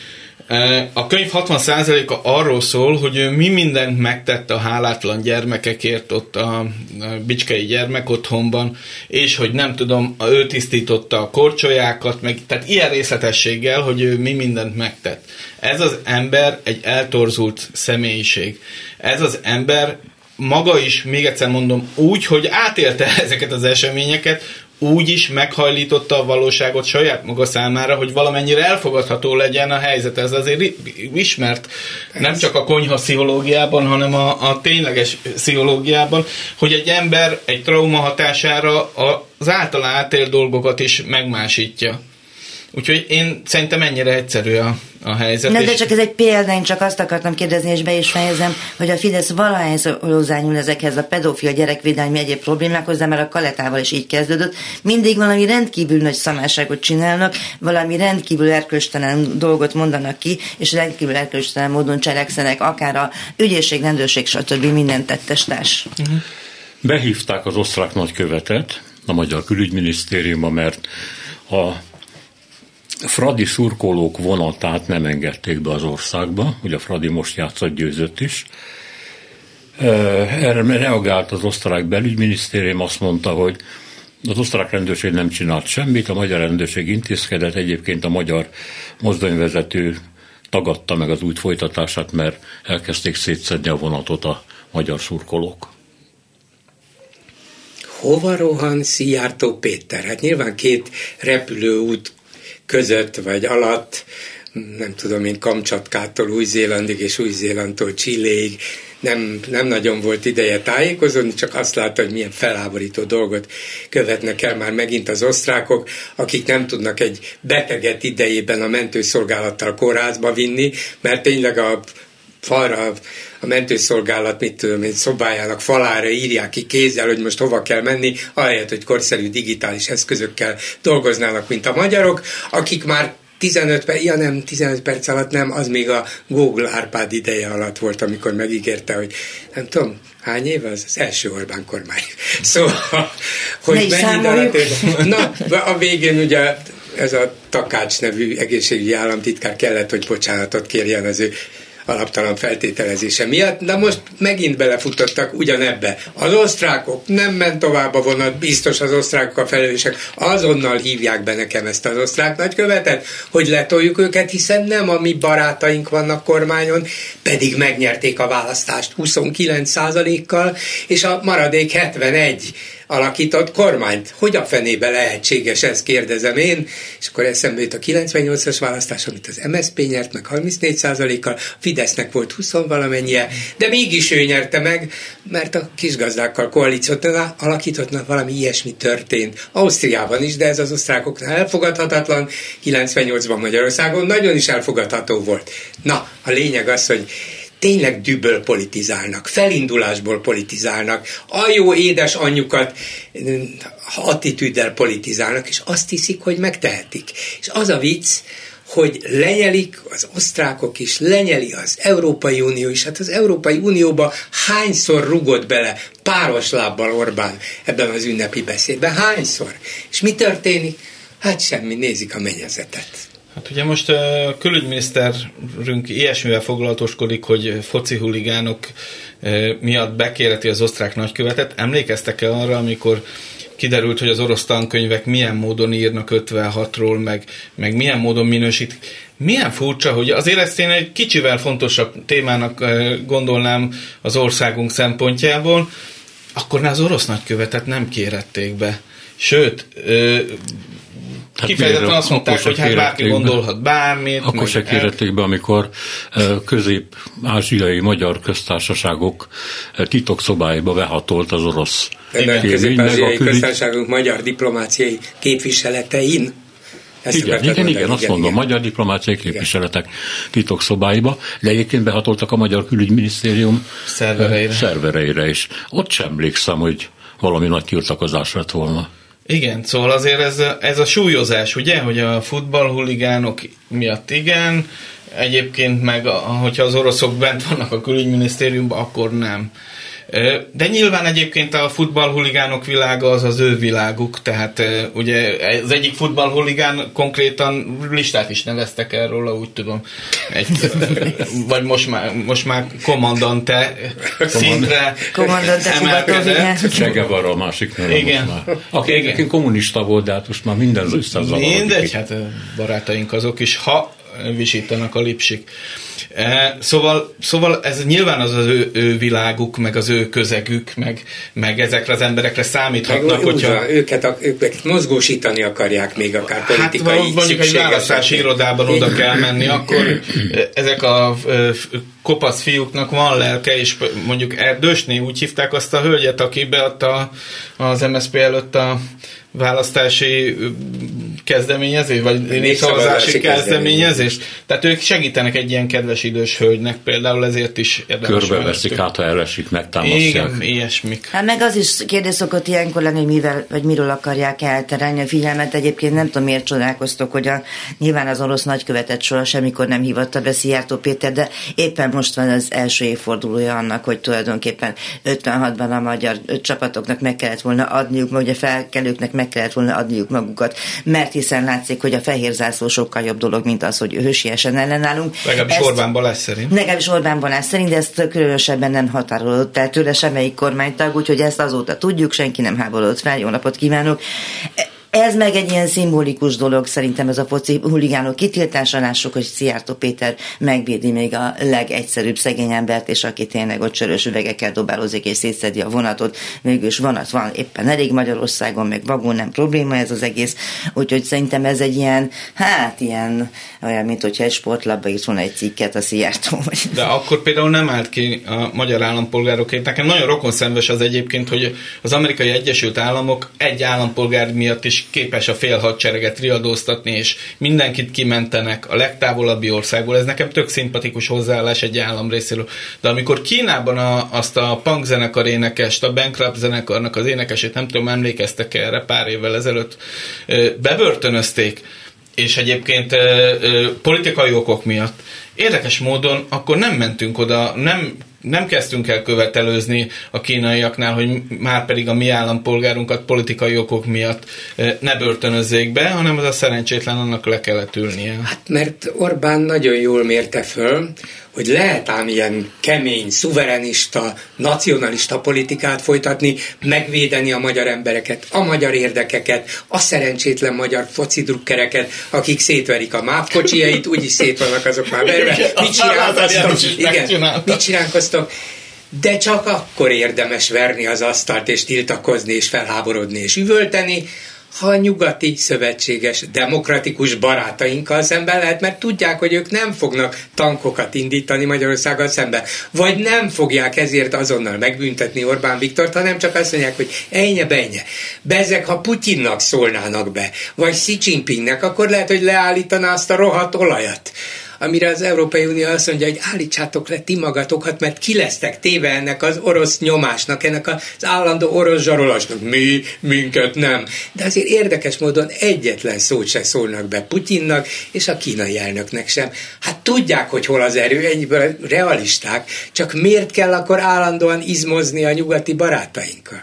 A könyv hatvan százaléka arról szól, hogy mi mindent megtett a hálátlan gyermekekért ott a Bicskei gyermekotthonban, és hogy nem tudom, ő tisztította a korcsolyákat, meg, tehát ilyen részletességgel, hogy ő mi mindent megtett. Ez az ember egy eltorzult személyiség. Ez az ember maga is, még egyszer mondom, úgy, hogy átélte ezeket az eseményeket, úgy is meghajlította a valóságot saját maga számára, hogy valamennyire elfogadható legyen a helyzet. Ez azért ismert nem csak a konyha pszichológiában, hanem a, a tényleges pszichológiában, hogy egy ember egy trauma hatására az általa átélt dolgokat is megmásítja. Úgyhogy én szerintem ennyire egyszerű a, a helyzet. Na, de csak ez egy példa, én csak azt akartam kérdezni, és be is fejezem, hogy a Fidesz valahányszor hozzányúl ezekhez a pedofil gyerekvédelmi egyéb problémákhoz, de már a Kalettával is így kezdődött. Mindig valami rendkívül nagy szamárságot csinálnak, valami rendkívül erkölcstelen dolgot mondanak ki, és rendkívül erkölcstelen módon cselekszenek, akár a ügyészség, rendőrség, stb. Minden tettestárs. Uh-huh. Behívták az osztrák nagykövetet a Magyar Külügyminisztériumba, mert a Fradi szurkolók vonatát nem engedték be az országba, ugye a Fradi most játszott, győzött is. Erre reagált az osztrák belügyminisztérium, azt mondta, hogy az osztrák rendőrség nem csinált semmit, a magyar rendőrség intézkedett, egyébként a magyar mozdonyvezető tagadta meg az út folytatását, mert elkezdték szétszedni a vonatot a magyar szurkolók. Hova rohan Szijjártó Péter? Hát nyilván két repülőút között vagy alatt, nem tudom én, Kamcsatkától Új-Zélandig és Új-Zélandtól Chiléig nem, nem nagyon volt ideje tájékozódni, csak azt látta, hogy milyen felháborító dolgot követnek el már megint az osztrákok, akik nem tudnak egy beteget idejében a mentőszolgálattal kórházba vinni, mert tényleg a falra, a mentőszolgálat, mit tudom én, szobájának falára írják ki kézzel, hogy most hova kell menni, ahelyett, hogy korszerű digitális eszközökkel dolgoznának, mint a magyarok, akik már tizenöt perc, ja nem, tizenöt perc alatt nem, az még a Gógl Árpád ideje alatt volt, amikor megígérte, hogy nem tudom, hány éve az? Az első Orbán kormány. Szóval, hogy mennyi alatt... Na, a végén ugye ez a Takács nevű egészségügyi államtitkár kellett, hogy bocsánatot kérjen az ő alaptalan feltételezése miatt, de most megint belefutottak ugyanebbe. Az osztrákok, nem ment tovább a vonat, biztos az osztrákok a felelősek, azonnal hívják be nekem ezt az osztrák nagykövetet, hogy letoljuk őket, hiszen nem a mi barátaink vannak kormányon, pedig megnyerték a választást huszonkilenc százalékkal, és a maradék hetvenegy alakított kormányt. Hogy a fenébe lehetséges ez, kérdezem én, és akkor eszembe jut a kilencvennyolcas választás, amit az em es zé pé nyert meg harmincnégy százalékkal, Fidesznek volt húsz valamennyie, de mégis ő nyerte meg, mert a kisgazdákkal koalíciót alakítottnak, valami ilyesmi történt. Ausztriában is, de ez az osztrákoknál elfogadhatatlan, kilencvennyolcban Magyarországon nagyon is elfogadható volt. Na, a lényeg az, hogy tényleg düböl politizálnak, felindulásból politizálnak, a jó édes anyjukat attitűddel politizálnak, és azt hiszik, hogy megtehetik. És az a vicc, hogy lenyelik az osztrákok is, lenyeli az Európai Unió is. Hát az Európai Unióba hányszor rugott bele páros lábbal Orbán ebben az ünnepi beszédben? Hányszor? És mi történik? Hát semmi, nézik a mennyezetet. Hát ugye most a külügyminiszterünk ilyesmivel foglalatoskodik, hogy foci huligánok miatt bekéreti az osztrák nagykövetet. Emlékeztek-e arra, amikor kiderült, hogy az orosz tankönyvek milyen módon írnak ötvenhatról, meg, meg milyen módon minősít. Milyen furcsa, hogy azért ezt én egy kicsivel fontosabb témának gondolnám az országunk szempontjából, akkor az orosz nagykövetet nem kérették be. Sőt, hát kifejezetten azt mondták, hogy hát bárki gondolhat bármit. Akkor se kérették be, amikor közép-ázsiai magyar köztársaságok titokszobáiba behatolt az orosz. De a közép-ázsiai köztársaságok magyar diplomáciai képviseletein. Ezt igen, igen, igen, azt igen, mondom, igen. Magyar diplomáciai képviseletek titokszobáiba, de egyébként behatoltak a Magyar Külügyminisztérium szervereire. szervereire is. Ott sem emlékszem, hogy valami nagy tiltakozás lett volna. Igen, szóval azért ez a, ez a súlyozás, ugye, hogy a futballhuligánok miatt igen, egyébként meg, a, hogyha az oroszok bent vannak a külügyminisztériumban, akkor nem. De nyilván egyébként a futballhuligánok világa az az ő világuk, tehát ugye az egyik futballhuligán konkrétan listát is neveztek erről, úgy tudom, egy, vagy most már, most már kommandante szintre emelkedett. Csegevarra a másik nőre most már. Aki egyébként kommunista volt, de hát most már minden összezavarodik. Mindegy, hát barátaink azok is, ha visítanak a lipsik. Szóval, szóval ez nyilván az az ő, ő világuk, meg az ő közegük, meg, meg ezekre az emberekre számíthatnak, meg, hogyha... Van, őket, őket mozgósítani akarják még akár politikai hát, mondjuk egy választási irodában oda kell menni, akkor ezek a kopasz fiúknak van lelke, és mondjuk Erdősné úgy hívták azt a hölgyet, aki beadta az em es zé pé előtt a választási kezdeményezés, vagy népszavazási kezdeményezést. Tehát ők segítenek egy ilyen kedves éves idős hölgynek például, ezért is érdemes. Körbeveszik, hát ha elesik, megtámasztják. Igen, ilyesmik. Hát meg az is kérdés szokott ilyenkor lenni, hogy mivel, vagy miről akarják elterelni a figyelmet. Egyébként nem tudom, miért csodálkoztok, hogy a, nyilván az orosz nagykövetet soha semmikor nem hívatta be Szijjártó Péter, de éppen most van az első évfordulója annak, hogy tulajdonképpen ötvenhatban a magyar csapatoknak meg kellett volna adniuk, vagy a felkelőknek meg kellett volna adniuk magukat, mert hiszen látszik, hogy a fehér zászló sokkal jobb dolog, mint az, hogy hősiesen ellenállunk. Legalábbis Orbán Balázs szerint. Legalábbis Orbán Balázs szerint, de ezt különösebben nem határolódott el tőle semmelyik kormánytag, úgyhogy ezt azóta tudjuk, senki nem háborodott fel, jó napot kívánok. Ez meg egy ilyen szimbolikus dolog, szerintem ez a foci huligánok kitiltása, lássuk, hogy Szijjártó Péter megvédi még a legegyszerűbb szegény embert, és aki tényleg ott csörös üvegekkel dobálózik és szétszedi a vonatot, mégis vonat van éppen elég Magyarországon, meg vagon, nem probléma ez az egész, úgyhogy szerintem ez egy ilyen, hát ilyen, olyan, mint hogyha egy sportlapba írt volna egy cikket a Szijjártó. De akkor például nem állt ki a magyar állampolgárokért. Nekem nagyon rokonszenves az egyébként, hogy az Amerikai Egyesült Államok egy állampolgár miatt is képes a fél hadsereget riadóztatni, és mindenkit kimentenek a legtávolabbi országból. Ez nekem tök szimpatikus hozzáállás egy állam részéről. De amikor Kínában a, azt a punk zenekar énekest, a Bankrupt zenekarnak az énekesét, nem tudom, emlékeztek erre pár évvel ezelőtt, bebörtönözték, és egyébként politikai okok miatt. Érdekes módon akkor nem mentünk oda, nem nem kezdtünk el követelőzni a kínaiaknál, hogy már pedig a mi állampolgárunkat politikai okok miatt ne börtönözzék be, hanem az a szerencsétlen annak le kellett ülnie. Hát mert Orbán nagyon jól mérte föl, hogy lehet ám ilyen kemény, szuverenista, nacionalista politikát folytatni, megvédeni a magyar embereket, a magyar érdekeket, a szerencsétlen magyar focidrukkereket, akik szétverik a MÁV kocsijait, úgyis szét vannak azok már verve. Mit csinálkoztok? Igen, mit csinálkoztok? De csak akkor érdemes verni az asztalt, és tiltakozni, és felháborodni, és üvölteni, ha a nyugati szövetséges, demokratikus barátainkkal szemben lehet, mert tudják, hogy ők nem fognak tankokat indítani Magyarországgal szemben, vagy nem fogják ezért azonnal megbüntetni Orbán Viktort, hanem csak azt mondják, hogy ennye, benye. Bezek, ha Putyinnak szólnának be, vagy Xi Jinpingnek, akkor lehet, hogy leállítaná azt a rohadt olajat, amire az Európai Unió azt mondja, hogy állítsátok le ti magatokat, mert ki lesztek téve ennek az orosz nyomásnak, ennek az állandó orosz zsarolásnak. Mi, minket nem. De azért érdekes módon egyetlen szót se szólnak be Putyinnak, és a kínai elnöknek sem. Hát tudják, hogy hol az erő, ennyiből realisták, csak miért kell akkor állandóan izmozni a nyugati barátainkkal?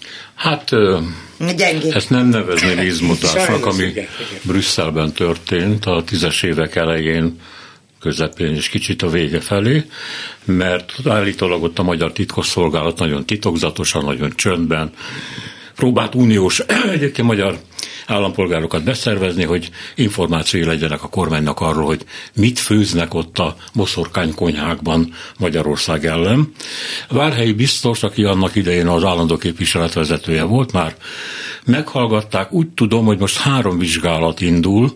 Hát Gyengé. Ezt nem nevezném izmozásnak, ami igen, igen. Brüsszelben történt a tízes évek elején, közepén és kicsit a vége felé, mert állítólag ott a magyar titkosszolgálat nagyon titokzatosan, nagyon csöndben próbált uniós, egyébként magyar állampolgárokat beszervezni, hogy információi legyenek a kormánynak arról, hogy mit főznek ott a boszorkánykonyhákban Magyarország ellen. Várhelyi biztos, aki annak idején az állandó képviseletvezetője volt, már meghallgatták. Úgy tudom, hogy most három vizsgálat indul.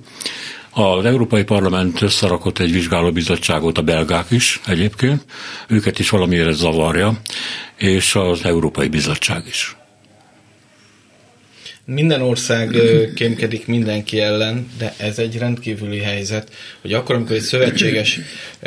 Az Európai Parlament összerakott egy vizsgálóbizottságot, a belgák is egyébként, őket is valamiért zavarja, és az Európai Bizottság is. Minden ország kémkedik mindenki ellen, de ez egy rendkívüli helyzet, hogy akkor, amikor egy szövetséges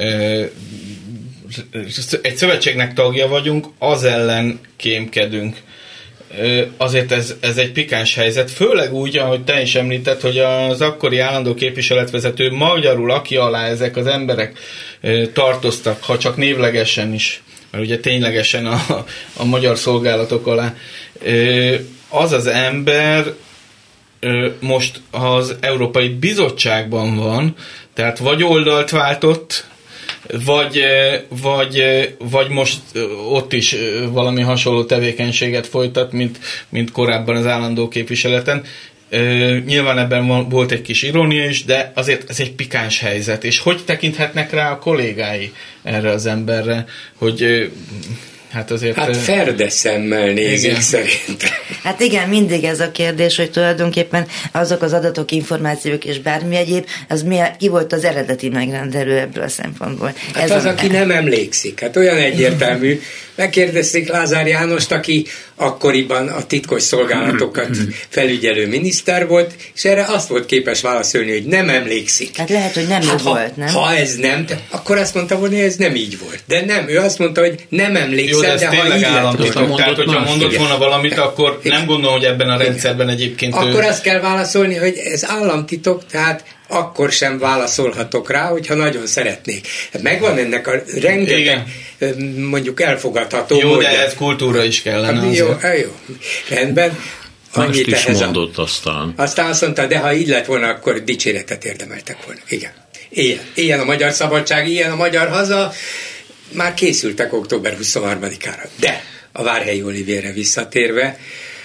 egy szövetségnek tagja vagyunk, az ellen kémkedünk. Azért ez, ez egy pikáns helyzet, főleg úgy, ahogy te is említett, hogy az akkori állandó képviseletvezető magyarul, aki alá ezek az emberek tartoztak, ha csak névlegesen is, mert ugye ténylegesen a, a magyar szolgálatok alá, az az ember most az Európai Bizottságban van, tehát vagy oldalt váltott, vagy, vagy, vagy most ott is valami hasonló tevékenységet folytat, mint, mint korábban az állandó képviseleten. Nyilván ebben volt egy kis irónia is, de azért ez egy pikáns helyzet. És hogy tekinthetnek rá a kollégái erre az emberre, hogy... Hát, azért, hát ferde szemmel nézik szerintem. Hát igen, mindig ez a kérdés, hogy tulajdonképpen azok az adatok, információk és bármi egyéb, az mi, ki volt az eredeti megrendelő ebből a szempontból. Hát ez az, a... aki nem emlékszik. Hát olyan egyértelmű, megkérdezték Lázár Jánost, aki akkoriban a titkos szolgálatokat felügyelő miniszter volt, és erre azt volt képes válaszolni, hogy nem emlékszik. Hát lehet, hogy nem hát, így ha, volt, nem? Ha ez nem, akkor azt mondta volna, hogy ez nem így volt. De nem, ő azt mondta, hogy nem emlékszel, jó, de, de ha így lett. Tehát, hogyha mondott volna valamit, akkor nem gondolom, hogy ebben a rendszerben egyébként akkor ő... azt kell válaszolni, hogy ez államtitok, tehát akkor sem válaszolhatok rá, hogyha nagyon szeretnék. Megvan ennek a rengeteg, igen, mondjuk elfogadható jó, módja. De ez kultúra is kellene. Hát, jó, jó, rendben. Annyit is mondott a... aztán. Aztán azt mondta, de ha így lett volna, akkor dicséretet érdemeltek volna. Igen. Ilyen. Ilyen a magyar szabadság, ilyen a magyar haza. Már készültek október huszonharmadikára. De a Várhelyi Olivérre visszatérve,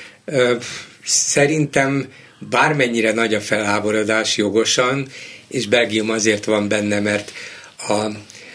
szerintem bármennyire nagy a felháborodás jogosan, és Belgium azért van benne, mert a,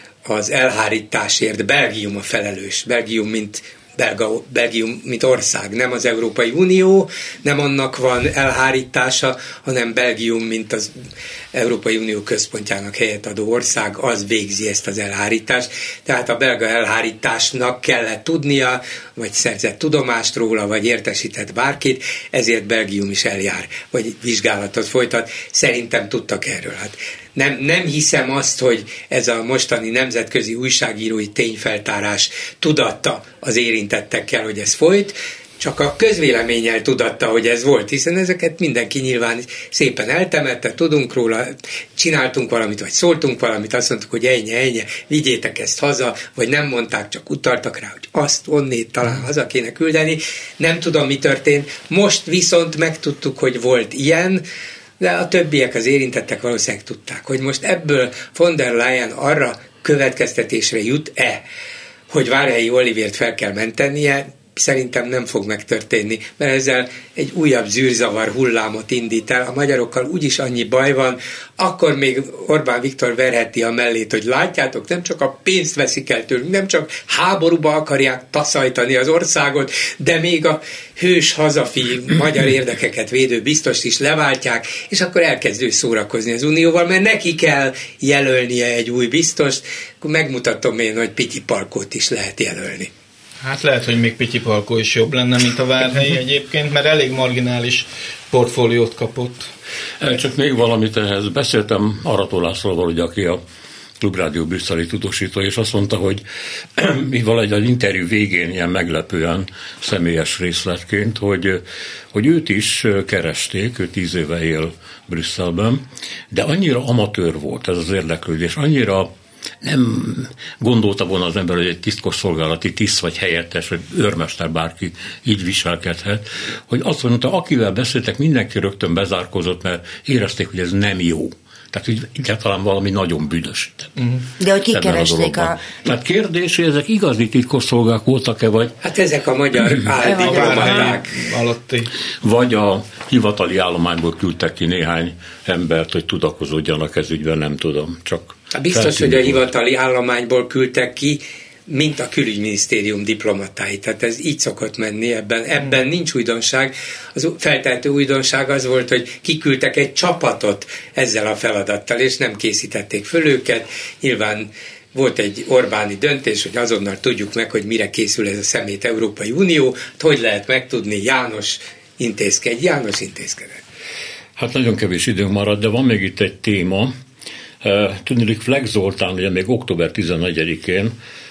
az elhárításért Belgium a felelős. Belgium, mint Belga, Belgium, mint ország, nem az Európai Unió, nem annak van elhárítása, hanem Belgium, mint az Európai Unió központjának helyet adó ország, az végzi ezt az elhárítást. Tehát a belga elhárításnak kellett tudnia, vagy szerzett tudomást róla, vagy értesített bárkit, ezért Belgium is eljár, vagy vizsgálatot folytat. Szerintem tudtak erről. Hát nem, nem hiszem azt, hogy ez a mostani nemzetközi újságírói tényfeltárás tudatta az érintettekkel, hogy ez folyt, csak a közvéleménnyel tudatta, hogy ez volt, hiszen ezeket mindenki nyilván szépen eltemette, tudunk róla, csináltunk valamit, vagy szóltunk valamit, azt mondtuk, hogy ennyi, ennyi, vigyétek ezt haza, vagy nem mondták, csak utaltak rá, hogy azt onnét talán haza kéne küldeni. Nem tudom, mi történt. Most viszont megtudtuk, hogy volt ilyen, de a többiek, az érintettek valószínűleg tudták, hogy most ebből von der Leyen arra következtetésre jut-e, hogy Várhelyi Olivért fel kell mentenie, szerintem nem fog megtörténni, mert ezzel egy újabb zűrzavar hullámot indít el. A magyarokkal úgyis annyi baj van, akkor még Orbán Viktor verheti a mellét, hogy látjátok, nem csak a pénzt veszik el tőlünk, nem csak háborúba akarják taszajtani az országot, de még a hős hazafi magyar érdekeket védő biztost is leváltják, és akkor elkezdő szórakozni az Unióval, mert neki kell jelölnie egy új biztost, akkor megmutatom én, hogy Pityi Palkót is lehet jelölni. Hát lehet, hogy még Pityi Palkó is jobb lenne, mint a Várhelyi egyébként, mert elég marginális portfóliót kapott. Csak még valamit ehhez. Beszéltem Arató Lászlóval, ugye, aki a Klubrádió brüsszeli tudósító, és azt mondta, hogy mi valahogy az interjú végén ilyen meglepően személyes részletként, hogy, hogy őt is keresték, ő tíz éve él Brüsszelben, de annyira amatőr volt ez az érdeklődés, annyira nem gondolta volna az ember, hogy egy titkos-szolgálati tiszt vagy helyettes, vagy őrmester bárki így viselkedhet, hogy azt mondta, akivel beszéltek, mindenki rögtön bezárkózott, mert érezték, hogy ez nem jó. Tehát úgy egyáltalán valami nagyon büdös. De hogy kikeresték a... Tehát kérdés, hogy ezek igazi titkosszolgák voltak-e, vagy... Hát ezek a magyar álldiplomaták. Vagy a hivatali állományból küldtek ki néhány embert, hogy tudakozódjanak ez ügyben, nem tudom. Csak hát biztos, hogy a hivatali állományból küldtek ki, mint a külügyminisztérium diplomatái. Tehát ez így szokott menni, ebben, ebben nincs újdonság. Az feltehető újdonság az volt, hogy kiküldtek egy csapatot ezzel a feladattal, és nem készítették föl őket. Nyilván volt egy Orbáni döntés, hogy azonnal tudjuk meg, hogy mire készül ez a szemét Európai Unió, hogy lehet megtudni, János intézkedj, János intézkedett. Hát nagyon kevés időnk marad, de van még itt egy téma. Tudniillik, Fleck Zoltán ugye még október tizennegyedikén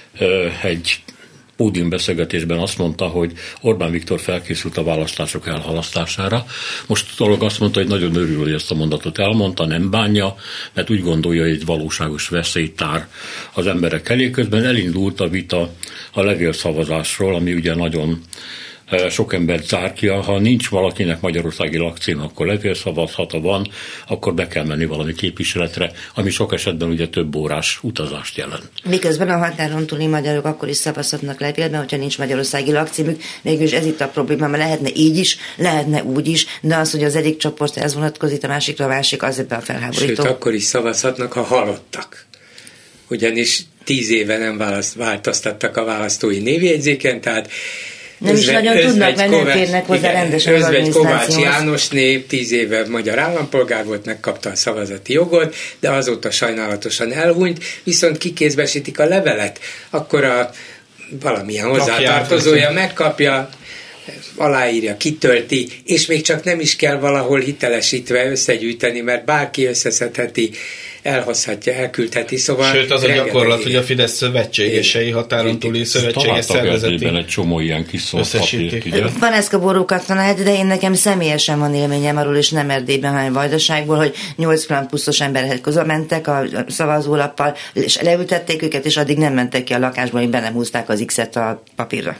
egy pódiumbeszélgetésben azt mondta, hogy Orbán Viktor felkészült a választások elhalasztására. Most dolog azt mondta, hogy nagyon örül, hogy ezt a mondatot elmondta, nem bánja, mert úgy gondolja, hogy egy valóságos veszélyt tár az emberek elé. Közben elindult a vita a levélszavazásról, ami ugye nagyon sok embert zár ki, ha nincs valakinek magyarországi lakcím, akkor levélszavazhat, ha van, akkor be kell menni valami képviseletre, ami sok esetben ugye több órás utazást jelent. Miközben a határon túli magyarok akkor is szavazhatnak levélben, hogyha nincs magyarországi lakcímük, mégis ez itt a probléma, mert lehetne így is, lehetne úgy is, de az, hogy az egyik csoport ez vonatkozik, a másikra a másik, az ebben a felháborító. Sőt, akkor is szavazhatnak, ha halottak. Ugyanis tíz éve nem választ, változtattak a választói névjegyzéken, tehát nem Özve, is nagyon tudnak, mert nem férnek hozzá rendesen az adminisztrációhoz. Kovács János nép tíz éve magyar állampolgár volt, megkapta a szavazati jogot, de azóta sajnálatosan elhunyt, viszont kikézbesítik a levelet, akkor a valamilyen hozzátartozója megkapja, aláírja, kitölti, és még csak nem is kell valahol hitelesítve összegyűjteni, mert bárki összeszedheti, elhozhatja, elküldheti, szóval... Sőt, az a gyakorlat, hogy a Fidesz szövetségesei, határon túli szövetséges szervezeti egy csomó ilyen kis szószpapírt. Van ez a borúkatlan lehet, de én nekem személyesen van élményem arról, és nem Erdélyben, hanem Vajdaságból, hogy nyolc pusztos emberhez mentek a szavazólappal, és leültették őket, és addig nem mentek ki a lakásból, hogy be nem húzták az X-et a papírra.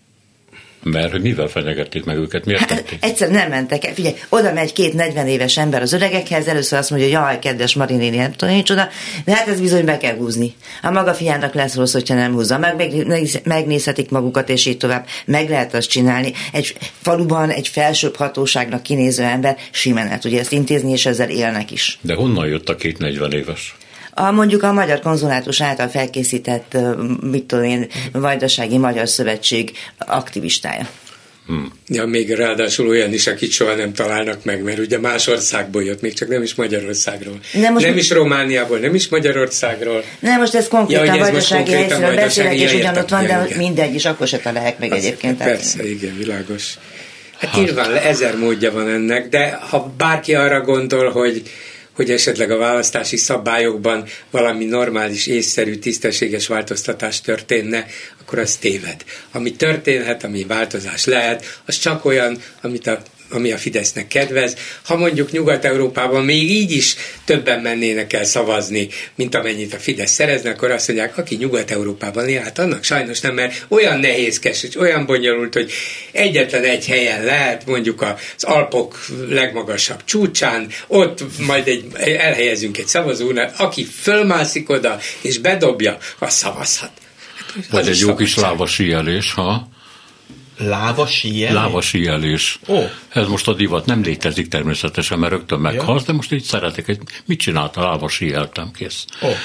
Mert hogy mivel fenyegették meg őket? Miért tették? Hát, egyszer nem mentek el. Figyelj, oda megy két negyven éves ember az öregekhez, először azt mondja, hogy jaj, kedves Mari néni, nem tudom, micsoda, de hát ez bizony be kell húzni. A maga fiának lesz rossz, hogyha nem húzza. Meg, megnézhetik magukat, és így tovább. Meg lehet azt csinálni. Egy faluban egy felsőbb hatóságnak kinéző ember simán el tudja ezt intézni, és ezzel élnek is. De honnan jött a két negyven éves? A, mondjuk a Magyar Konzulátus által felkészített, mit tudom én, Vajdasági Magyar Szövetség aktivistája. Hmm. Ja, még ráadásul olyan is, akit soha nem találnak meg, mert ugye más országból jött, még csak nem is Magyarországról. Nem, nem is Romániából, nem is Magyarországról. Nem, most ez konkrétan ja, Vajdasági helyszínről beszélek, és ugyanott van, ja, de mindegy, és akkor se találják meg az egyébként. Persze, tehát... igen, világos. Hát nyilván ezer módja van ennek, de ha bárki arra gondol, hogy hogy esetleg a választási szabályokban valami normális, észszerű, tisztességes változtatás történne, akkor az téved. Ami történhet, ami változás lehet, az csak olyan, amit a ami a Fidesznek kedvez. Ha mondjuk Nyugat-Európában még így is többen mennének el szavazni, mint amennyit a Fidesz szerezne, akkor azt mondják, aki Nyugat-Európában él, hát annak sajnos nem, mert olyan nehézkes, és olyan bonyolult, hogy egyetlen egy helyen lehet, mondjuk az Alpok legmagasabb csúcsán, ott majd egy, elhelyezünk egy szavazónál, aki fölmászik oda, és bedobja, az szavazhat. Hát, vagy egy jó kis lávasíjelés, ha? Lávasíjelés? Lávasíjelés. Oh. Ez most a divat nem létezik természetesen, mert rögtön meghalsz, ja. De most így szeretek, egy, mit csinálta? Lávasíjeltem, kész.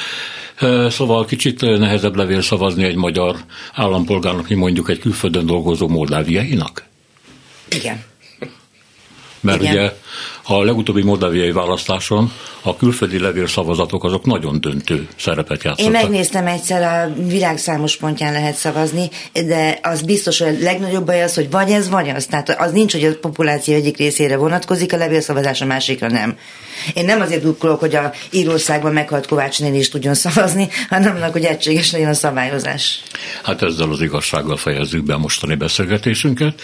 Oh. Szóval kicsit nehezebb levél szavazni egy magyar állampolgárnak, mint mondjuk egy külföldön dolgozó moldáviainak? Igen. Mert Igen. ugye a legutóbbi moldáviai választáson a külföldi levélszavazatok azok nagyon döntő szerepet játszottak. Én megnéztem egyszer, a világ számos pontján lehet szavazni, de az biztos, hogy a legnagyobb baj az, hogy vagy ez, vagy az. Tehát az nincs, hogy a populáció egyik részére vonatkozik, a levélszavazás a másikra nem. Én nem azért drukkolok, hogy a Írországban meghalt Kovács néni is tudjon szavazni, hanem annak, hogy egységes legyen a szabályozás. Hát ezzel az igazsággal fejezzük be a mostani beszélgetésünket.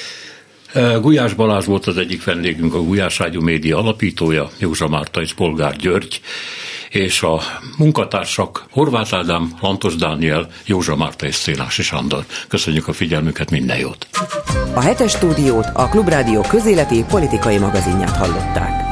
Gulyás Balázs volt az egyik vendégünk, a Gulyás Rádió Média alapítója, Józsa Márta és Polgár György, és a munkatársak Horváth Ádám, Lantos Dániel, Józsa Márta és Szénási Sándor. Köszönjük a figyelmüket, minden jót! A hetes stúdiót, a Klubrádió közéleti politikai magazinját hallották.